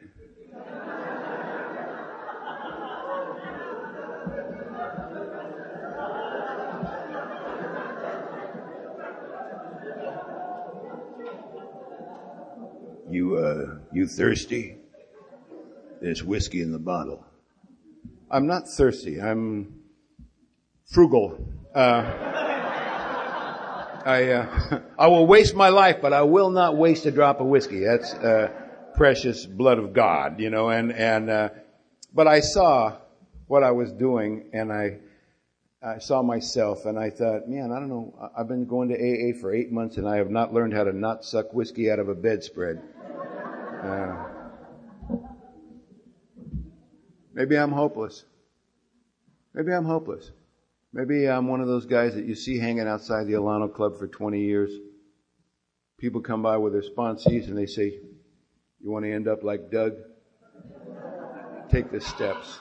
You, uh, you thirsty? There's whiskey in the bottle. I'm not thirsty. I'm frugal. Uh, I, uh, I will waste my life, but I will not waste a drop of whiskey. That's, uh, precious blood of God, you know, and, and, uh, but I saw what I was doing and I, I saw myself and I thought, man, I don't know. I've been going to A A for eight months and I have not learned how to not suck whiskey out of a bedspread. Uh, maybe I'm hopeless. Maybe I'm hopeless. Maybe I'm one of those guys that you see hanging outside the Alano Club for twenty years. People come by with their sponsees and they say, "You want to end up like Doug? Take the steps.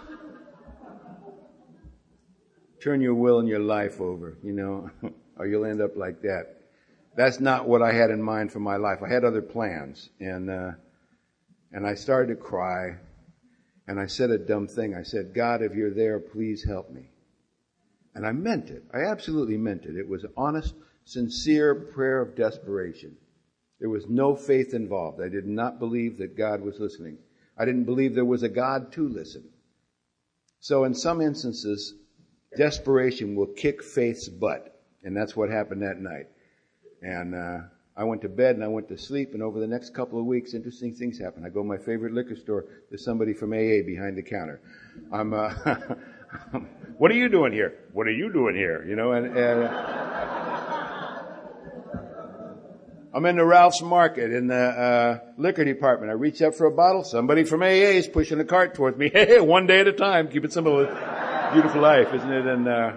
Turn your will and your life over, you know, or you'll end up like that." That's not what I had in mind for my life. I had other plans. And, uh, and I started to cry. And I said a dumb thing. I said, "God, if you're there, please help me." And I meant it. I absolutely meant it. It was an honest, sincere prayer of desperation. There was no faith involved. I did not believe that God was listening. I didn't believe there was a God to listen. So in some instances, desperation will kick faith's butt. And that's what happened that night. And uh, I went to bed and I went to sleep. And over the next couple of weeks, interesting things happened. I go to my favorite liquor store. There's somebody from A A behind the counter. I'm, uh, "What are you doing here? What are you doing here?" You know, and, and I'm in the Ralph's Market in the uh, liquor department. I reach up for a bottle. Somebody from A A is pushing a cart towards me. Hey, one day at a time. Keep it simple. Beautiful life, isn't it? And uh,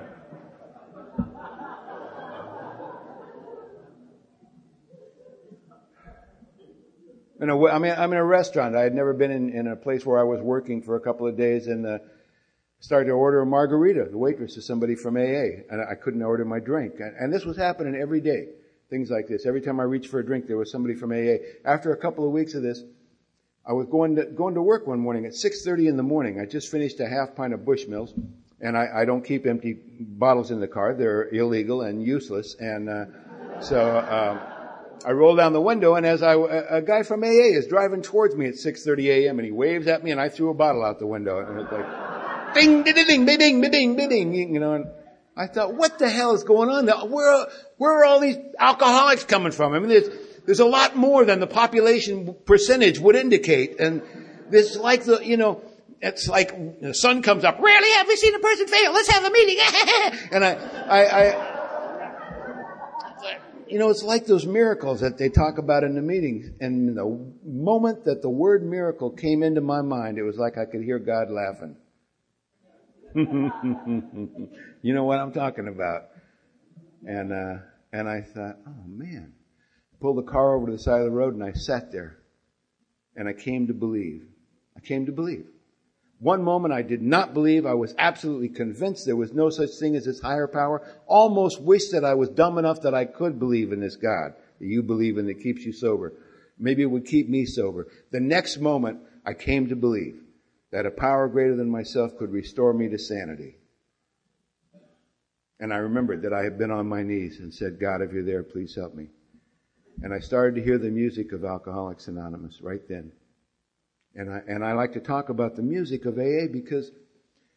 in a, I mean, I'm in a restaurant. I had never been in, in a place where I was working for a couple of days, and uh, started to order a margarita. The waitress is somebody from A A, and I couldn't order my drink. And, and this was happening every day. Things like this. Every time I reached for a drink, there was somebody from A A. After a couple of weeks of this, I was going to going to work one morning at six thirty in the morning. I just finished a half pint of Bushmills, and I, I don't keep empty bottles in the car. They're illegal and useless. And uh, so uh, I roll down the window, and as I a, a guy from A A is driving towards me at six thirty a.m. and he waves at me, and I threw a bottle out the window, and it's like ding, ding, ding, ding, ding, ding, ding, ding, you know. And I thought, what the hell is going on? Where, where are all these alcoholics coming from? I mean, there's, there's a lot more than the population percentage would indicate. And this like the, you know, it's like the sun comes up. Rarely have we seen a person fail. Let's have a meeting. And I, I, I, you know, it's like those miracles that they talk about in the meetings. And the moment that the word miracle came into my mind, it was like I could hear God laughing. You know what I'm talking about. And, uh, and I thought, oh man. Pulled the car over to the side of the road and I sat there. And I came to believe. I came to believe. One moment I did not believe. I was absolutely convinced there was no such thing as this higher power. Almost wished that I was dumb enough that I could believe in this God that you believe in that keeps you sober. Maybe it would keep me sober. The next moment I came to believe that a power greater than myself could restore me to sanity. And I remembered that I had been on my knees and said, God, if you're there, please help me. And I started to hear the music of Alcoholics Anonymous right then. And I, and I like to talk about the music of A A because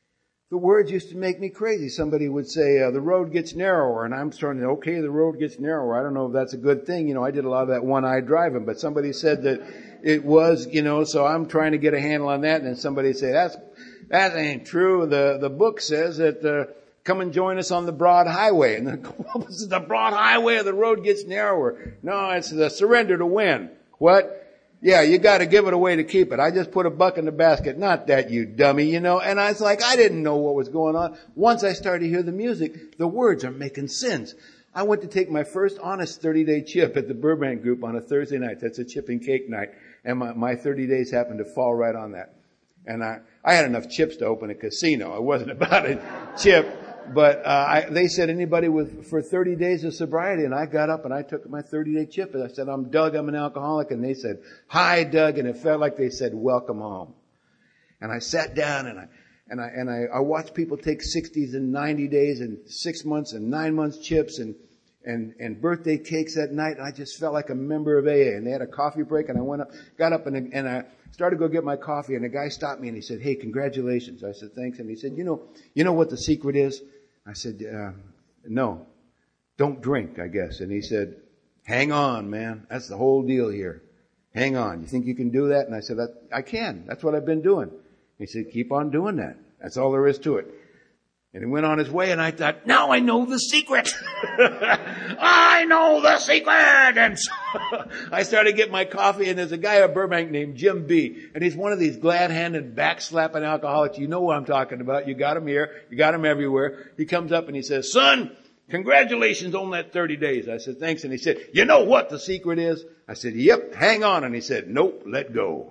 The words used to make me crazy. Somebody would say, uh, the road gets narrower, and I'm starting to, okay, the road gets narrower. I don't know if that's a good thing. You know, I did a lot of that one-eye driving, but somebody said that it was, you know, so I'm trying to get a handle on that, and then somebody say, that's, that ain't true. The, the book says that, uh, come and join us on the broad highway. And then, what was it, the broad highway or the road gets narrower? No, it's the surrender to win. What? Yeah, you gotta give it away to keep it. I just put a buck in the basket. Not that, you dummy, you know. And I was like, I didn't know what was going on. Once I started to hear the music, the words are making sense. I went to take my first honest thirty-day chip at the Burbank Group on a Thursday night. That's a chip and cake night. And my, my thirty days happened to fall right on that. And I, I had enough chips to open a casino. It wasn't about a chip. But uh, I, they said anybody with for thirty days of sobriety, and I got up and I took my thirty-day chip, and I said, I'm Doug, I'm an alcoholic. And they said, hi, Doug, and it felt like they said, welcome home. And I sat down and I and I and I, I watched people take sixties and ninety days and six months and nine months chips and and and birthday cakes that night. And I just felt like a member of A A. And they had a coffee break, and I went up, got up, and and I started to go get my coffee, and a guy stopped me and he said, hey, congratulations. I said, thanks. And he said, you know, you know what the secret is? I said, uh, no, don't drink, I guess. And he said, hang on, man. That's the whole deal here. Hang on. You think you can do that? And I said, I, I can. That's what I've been doing. He said, keep on doing that. That's all there is to it. And he went on his way, and I thought, now I know the secret. I know the secret. And so I started getting my coffee, and there's a guy at Burbank named Jim B. And he's one of these glad-handed, back-slapping alcoholics. You know what I'm talking about. You got him here. You got him everywhere. He comes up and he says, son, congratulations on that thirty days. I said, thanks. And he said, you know what the secret is? I said, yep, hang on. And he said, nope, let go.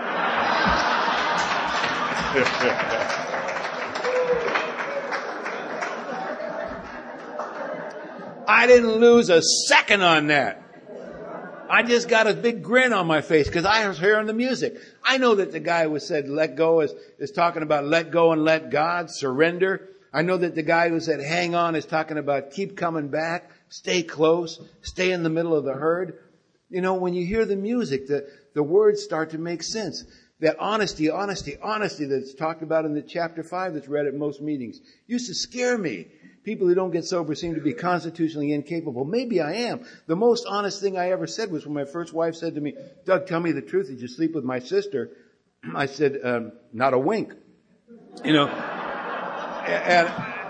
I didn't lose a second on that. I just got a big grin on my face because I was hearing the music. I know that the guy who said let go is, is talking about let go and let God, surrender. I know that the guy who said hang on is talking about keep coming back, stay close, stay in the middle of the herd. You know, when you hear the music, the, the words start to make sense. That honesty, honesty, honesty that's talked about in the chapter five that's read at most meetings used to scare me. People who don't get sober seem to be constitutionally incapable. Maybe I am. The most honest thing I ever said was when my first wife said to me, Doug, tell me the truth. Did you sleep with my sister? I said, um, not a wink. You know, and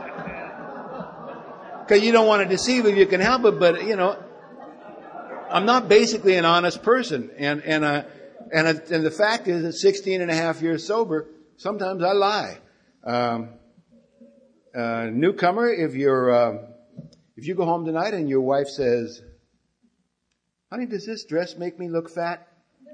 because you don't want to deceive if you can help it, but, you know, I'm not basically an honest person. And, and, uh, and, uh, and the fact is at sixteen and a half years sober, sometimes I lie. Um, Uh, newcomer, if you're, uh, if you go home tonight and your wife says, honey, does this dress make me look fat?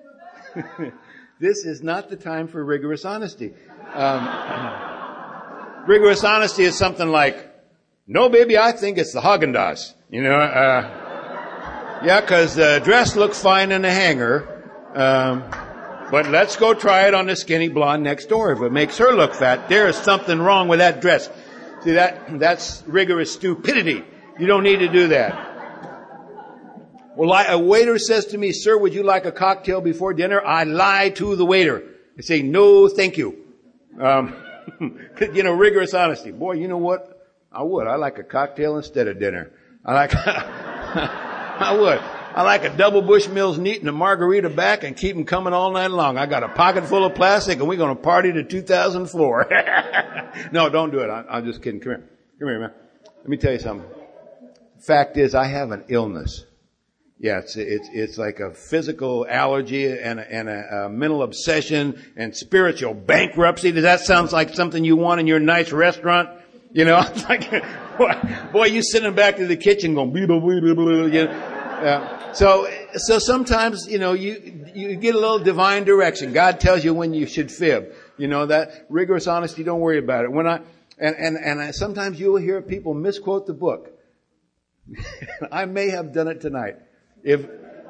This is not the time for rigorous honesty. Um, rigorous honesty is something like, no, baby, I think it's the Haagen-Dazs. You know, uh, yeah, cause the dress looks fine in the hanger. Um, but let's go try it on the skinny blonde next door. If it makes her look fat, there is something wrong with that dress. See, that, that's rigorous stupidity. You don't need to do that. Well, a waiter says to me, sir, would you like a cocktail before dinner? I lie to the waiter. I say, no, thank you. Um, you know, rigorous honesty. Boy, you know what? I would. I like a cocktail instead of dinner. I like, I would. I like a double Bushmills neat and a margarita back and keep them coming all night long. I got a pocket full of plastic and we're going to party to two thousand four. No, don't do it. I, I'm just kidding. Come here. Come here, man. Let me tell you something. Fact is, I have an illness. Yeah, it's, it's, it's like a physical allergy and a, and a, a mental obsession and spiritual bankruptcy. Does that sound like something you want in your nice restaurant? You know, it's like, boy, boy, you sitting back to the kitchen going, blah, blah, blah, blah, blah, you know. Uh, so, so sometimes, you know, you, you get a little divine direction. God tells you when you should fib. You know, that rigorous honesty, don't worry about it. When I, and, and, and I, sometimes you will hear people misquote the book. I may have done it tonight. If,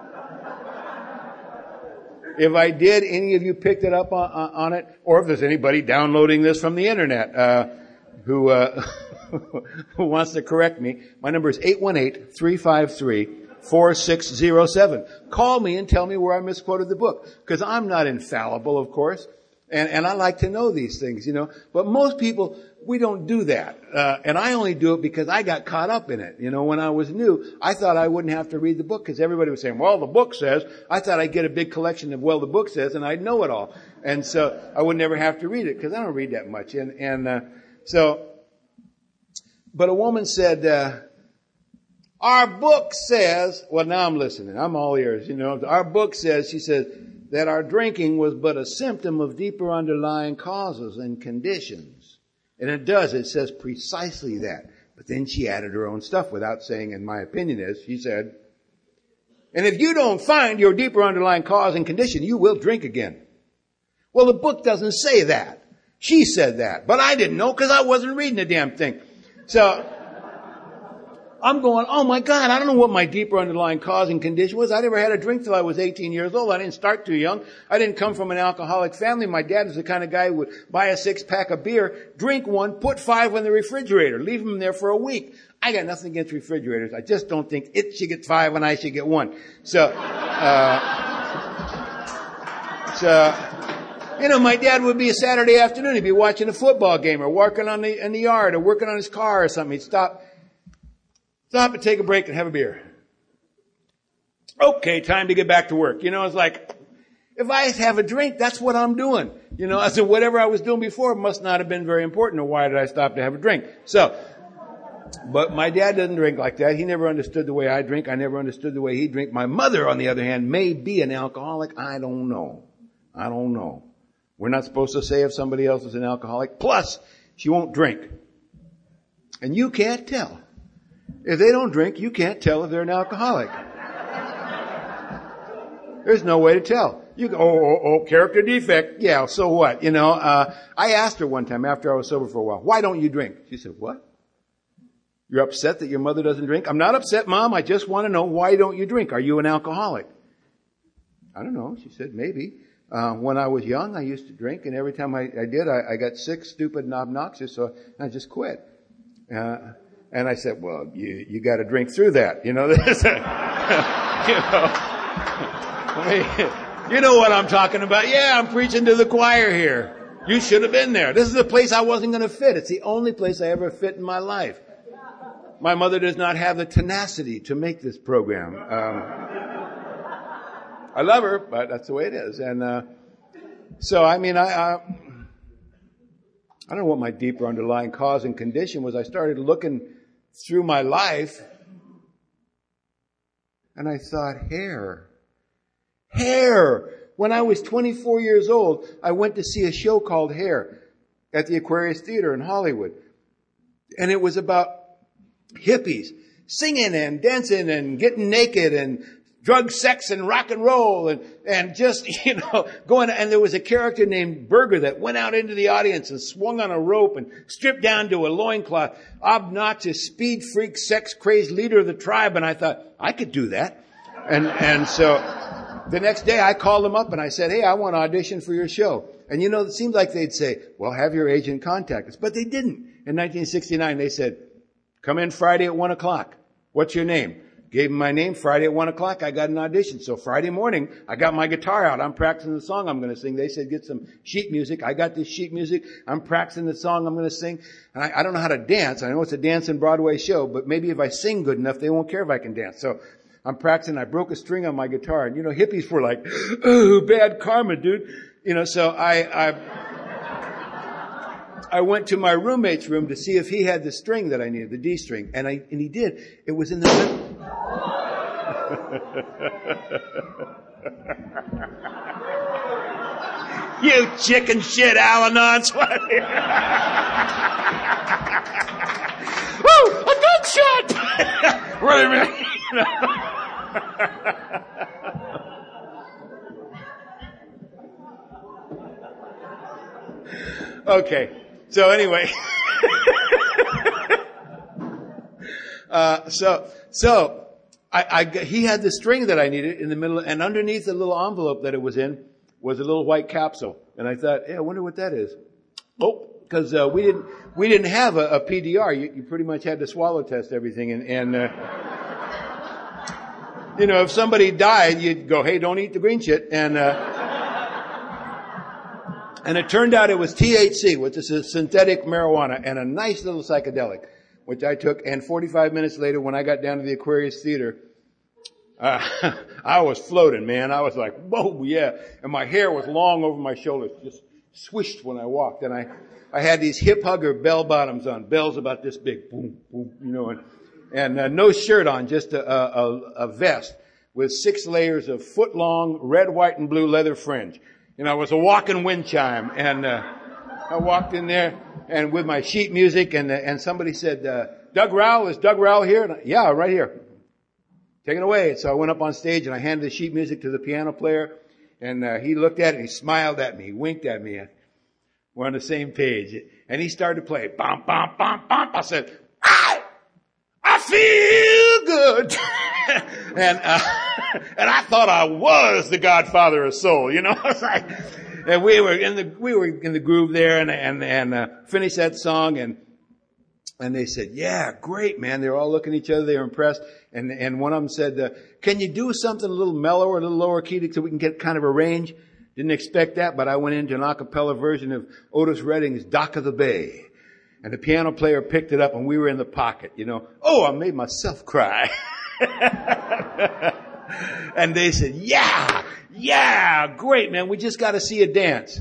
if I did, any of you picked it up on, on it, or if there's anybody downloading this from the internet, uh, who, uh, who wants to correct me, my number is eight one eight, three five three, four six zero seven. Call me and tell me where I misquoted the book. Because I'm not infallible, of course. And, and I like to know these things, you know. But most people, we don't do that. Uh, and I only do it because I got caught up in it. You know, when I was new, I thought I wouldn't have to read the book because everybody was saying, well, the book says. I thought I'd get a big collection of, well, the book says, and I'd know it all. And so I would never have to read it because I don't read that much. And, and, uh, so, but a woman said, uh, our book says, well, now I'm listening. I'm all ears, you know. Our book says, she says, that our drinking was but a symptom of deeper underlying causes and conditions. And it does. It says precisely that. But then she added her own stuff without saying, and my opinion is, she said, and if you don't find your deeper underlying cause and condition, you will drink again. Well, the book doesn't say that. She said that. But I didn't know because I wasn't reading the damn thing. So I'm going, oh my God, I don't know what my deeper underlying cause and condition was. I never had a drink till I was eighteen years old. I didn't start too young. I didn't come from an alcoholic family. My dad was the kind of guy who would buy a six pack of beer, drink one, put five in the refrigerator, leave them there for a week. I got nothing against refrigerators. I just don't think it should get five and I should get one. So, uh, so, you know, my dad would be a Saturday afternoon. He'd be watching a football game or working on the, in the yard or working on his car or something. He'd stop. Stop and take a break and have a beer. Okay, time to get back to work. You know, it's like, if I have a drink, that's what I'm doing. You know, I said, whatever I was doing before must not have been very important, or why did I stop to have a drink? So, but my dad doesn't drink like that. He never understood the way I drink. I never understood the way he drink. My mother, on the other hand, may be an alcoholic. I don't know. I don't know. We're not supposed to say if somebody else is an alcoholic. Plus, she won't drink. And you can't tell. If they don't drink, you can't tell if they're an alcoholic. There's no way to tell. You go, oh, oh, oh, character defect. Yeah, so what? You know, uh, I asked her one time after I was sober for a while, why don't you drink? She said, what? You're upset that your mother doesn't drink? I'm not upset, Mom. I just want to know, why don't you drink? Are you an alcoholic? I don't know. She said, maybe. Uh, when I was young, I used to drink, and every time I, I did, I, I got sick, stupid, and obnoxious, so I just quit. Uh, And I said, well, you, you got to drink through that. You know, this, you know, I mean, you know what I'm talking about. Yeah, I'm preaching to the choir here. You should have been there. This is the place I wasn't going to fit. It's the only place I ever fit in my life. My mother does not have the tenacity to make this program. Um, I love her, but that's the way it is. And, uh, so, I mean, I, I, I don't know what my deeper underlying cause and condition was. I started looking through my life, and I thought, hair. Hair! When I was twenty-four years old, I went to see a show called Hair at the Aquarius Theater in Hollywood. And it was about hippies singing and dancing and getting naked and drug, sex, and rock and roll, and, and just, you know, going, and there was a character named Berger that went out into the audience and swung on a rope and stripped down to a loincloth, obnoxious, speed freak, sex crazed leader of the tribe, and I thought, I could do that. And, and so, the next day I called them up and I said, hey, I want to audition for your show. And you know, it seemed like they'd say, well, have your agent contact us. But they didn't. In nineteen sixty-nine, they said, come in Friday at one o'clock. What's your name? Gave them my name. Friday at one o'clock, I got an audition. So Friday morning, I got my guitar out. I'm practicing the song I'm going to sing. They said, get some sheet music. I got this sheet music. I'm practicing the song I'm going to sing. And I, I don't know how to dance. I know it's a dancing Broadway show, but maybe if I sing good enough, they won't care if I can dance. So I'm practicing. I broke a string on my guitar. And, you know, hippies were like, oh, bad karma, dude. You know, so I, I, I went to my roommate's room to see if he had the string that I needed, the D string. And I, and he did. It was in the middle. You chicken shit, Al-Anons. Woo! A gunshot! Wait a minute. Okay. So anyway. uh, so, so, I, I, he had the string that I needed in the middle, and underneath the little envelope that it was in was a little white capsule. And I thought, hey, I wonder what that is. Oh, because uh, we didn't we didn't have a, a P D R. You, you pretty much had to swallow test everything, and, and uh, you know, if somebody died, you'd go, hey, don't eat the green shit, and uh, And it turned out it was T H C, which is a synthetic marijuana, and a nice little psychedelic, which I took. And forty-five minutes later, when I got down to the Aquarius Theater, uh, I was floating, man. I was like, whoa, yeah. And my hair was long over my shoulders, just swished when I walked. And I, I had these hip hugger bell bottoms on, bells about this big, boom, boom, you know, and, and uh, no shirt on, just a, a, a vest with six layers of foot long red, white, and blue leather fringe. You know, I was a walking wind chime, and uh, I walked in there and with my sheet music, and uh, and somebody said, uh, Doug Rowell, is Doug Rowell here? And I, yeah, right here. Take it away. So I went up on stage and I handed the sheet music to the piano player, and uh, he looked at it and he smiled at me, he winked at me. We're on the same page. And he started to play. Bum, bum, bum, bum. I said, I, I feel good. and, uh, and I thought I was the Godfather of soul, you know. It's like, and we were in the, we were in the groove there, and, and, and, uh, finished that song, and, and they said, yeah, great, man. They were all looking at each other. They were impressed. And, and one of them said, uh, can you do something a little mellower, a little lower key so we can get kind of a range? Didn't expect that, but I went into an a cappella version of Otis Redding's Dock of the Bay. And the piano player picked it up, and we were in the pocket, you know. Oh, I made myself cry. And they said, yeah, yeah, great, man. We just got to see a dance.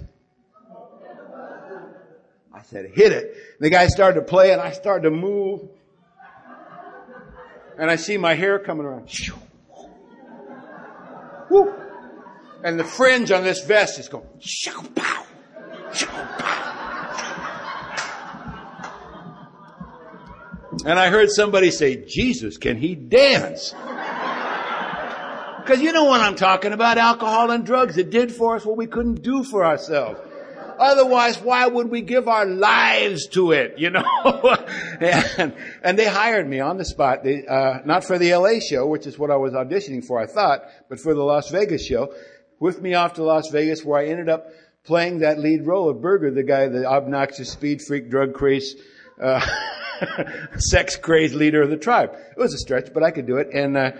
I said, hit it. And the guy started to play, and I started to move. And I see my hair coming around. Woo. And the fringe on this vest is going, pow, pow. And I heard somebody say, Jesus, can he dance? Because you know what I'm talking about, alcohol and drugs. It did for us what we couldn't do for ourselves. Otherwise, why would we give our lives to it, you know? and, and they hired me on the spot. They, uh, not for the L A show, which is what I was auditioning for, I thought, but for the Las Vegas show. With me off to Las Vegas, where I ended up playing that lead role of Berger, the guy, the obnoxious speed freak, drug craze, uh, sex crazed leader of the tribe. It was a stretch, but I could do it. And, uh,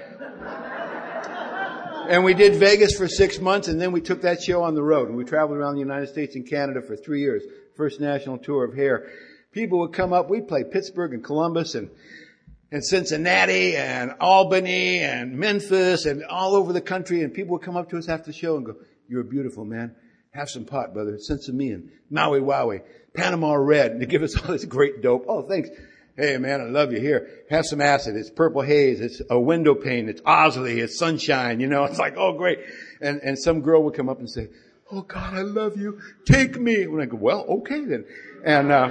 and we did Vegas for six months, and then we took that show on the road, and we traveled around the United States and Canada for three years. First national tour of Hair. People would come up, we'd play Pittsburgh and Columbus and, and Cincinnati and Albany and Memphis and all over the country, and people would come up to us after the show and go, you're beautiful, man. Have some pot, brother. Send some me and Maui Wowie, Panama Red, and they give us all this great dope. Oh, thanks. Hey, man, I love you. Here, have some acid. It's Purple Haze. It's a window pane. It's Osley. It's Sunshine. You know, it's like, oh, great. And, and some girl would come up and say, oh, God, I love you. Take me. And I go, well, okay then. And, uh,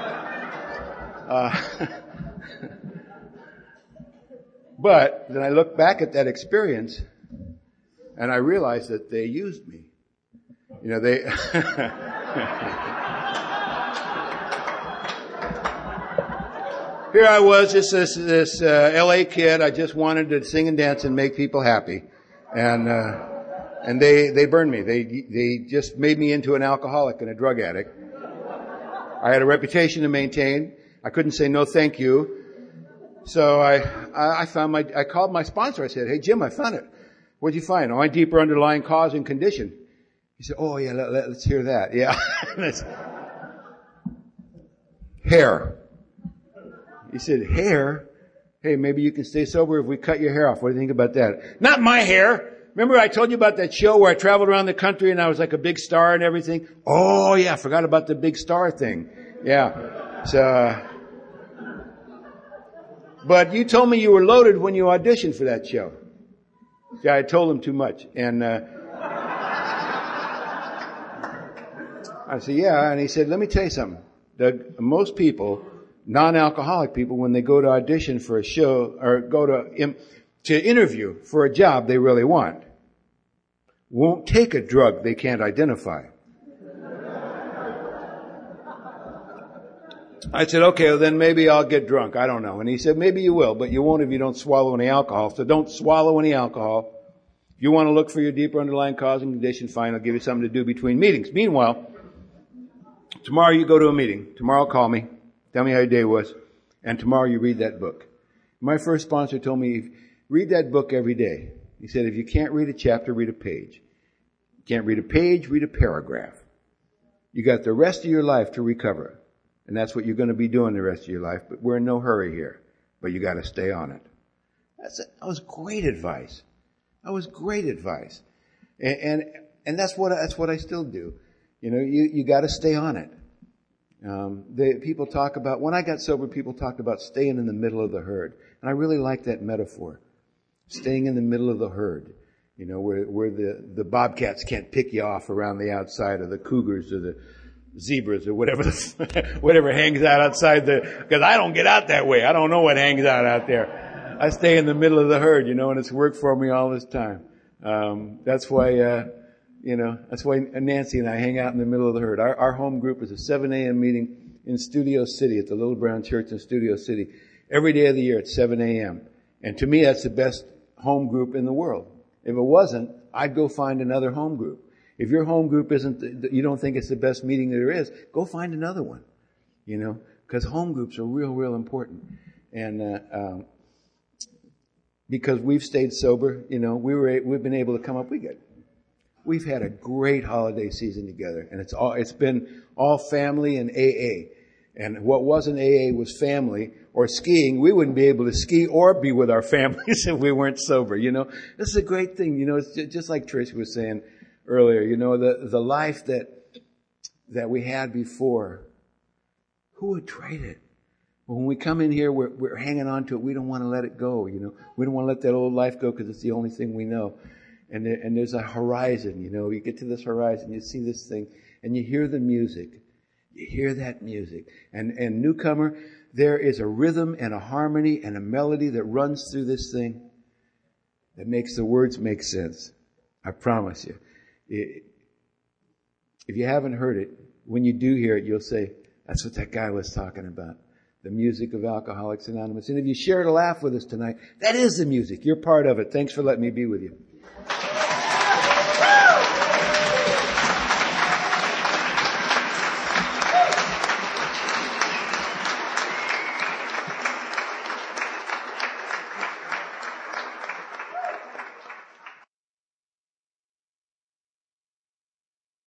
uh, but then I look back at that experience and I realized that they used me. You know, they, here I was, just this, this, uh, L A kid. I just wanted to sing and dance and make people happy. And, uh, and they, they burned me. They, they just made me into an alcoholic and a drug addict. I had a reputation to maintain. I couldn't say no thank you. So I, I found my, I called my sponsor. I said, hey Jim, I found it. What'd you find? Oh, my deeper underlying cause and condition. He said, oh yeah, let, let, let's hear that. Yeah. Hair. He said, hair? Hey, maybe you can stay sober if we cut your hair off. What do you think about that? Not my hair. Remember I told you about that show where I traveled around the country and I was like a big star and everything? Oh yeah, I forgot about the big star thing. Yeah. So, uh, but you told me you were loaded when you auditioned for that show. Yeah, I told him too much. And, uh, I said, yeah. And he said, let me tell you something. Doug, most people, non-alcoholic people, when they go to audition for a show or go to, to interview for a job they really want, won't take a drug they can't identify. I said, okay, well then maybe I'll get drunk. I don't know. And he said, maybe you will, but you won't if you don't swallow any alcohol. So don't swallow any alcohol. If you want to look for your deeper underlying cause and condition, fine, I'll give you something to do between meetings. Meanwhile, tomorrow you go to a meeting. Tomorrow call me. Tell me how your day was. And tomorrow you read that book. My first sponsor told me, read that book every day. He said, if you can't read a chapter, read a page. You can't read a page, read a paragraph. You got the rest of your life to recover. And that's what you're going to be doing the rest of your life. But we're in no hurry here. But you got to stay on it. That's a, that was great advice. That was great advice. And, and, and that's what, that's what I still do. You know, you, you got to stay on it. Um, the, people talk about, when I got sober, people talked about staying in the middle of the herd. And I really like that metaphor. Staying in the middle of the herd. You know, where, where the, the bobcats can't pick you off around the outside, or the cougars or the zebras or whatever, whatever hangs out outside the, because I don't get out that way. I don't know what hangs out out there. I stay in the middle of the herd, you know, and it's worked for me all this time. Um, that's why, uh, you know, that's why Nancy and I hang out in the middle of the herd. Our, our home group is a seven a.m. meeting in Studio City at the Little Brown Church in Studio City every day of the year at seven a.m. And to me, that's the best home group in the world. If it wasn't, I'd go find another home group. If your home group isn't, you don't think it's the best meeting there is, go find another one. You know, because home groups are real, real important. And, uh, um, because we've stayed sober, you know, we were, we've been able to come up, we get, we've had a great holiday season together. And it's all, it's been all family and A A. And what wasn't A A was family or skiing. We wouldn't be able to ski or be with our families if we weren't sober, you know. This is a great thing, you know, it's just like Trish was saying earlier, you know, the, the life that, that we had before, who would trade it? When we come in here, we're, we're hanging on to it. We don't want to let it go, you know. We don't want to let that old life go because it's the only thing we know. And there, and there's a horizon, you know. You get to this horizon, you see this thing, and you hear the music. You hear that music. And, and newcomer, there is a rhythm and a harmony and a melody that runs through this thing that makes the words make sense. I promise you. It, if you haven't heard it, when you do hear it, you'll say, that's what that guy was talking about. The music of Alcoholics Anonymous. And if you shared a laugh with us tonight, that is the music. You're part of it. Thanks for letting me be with you.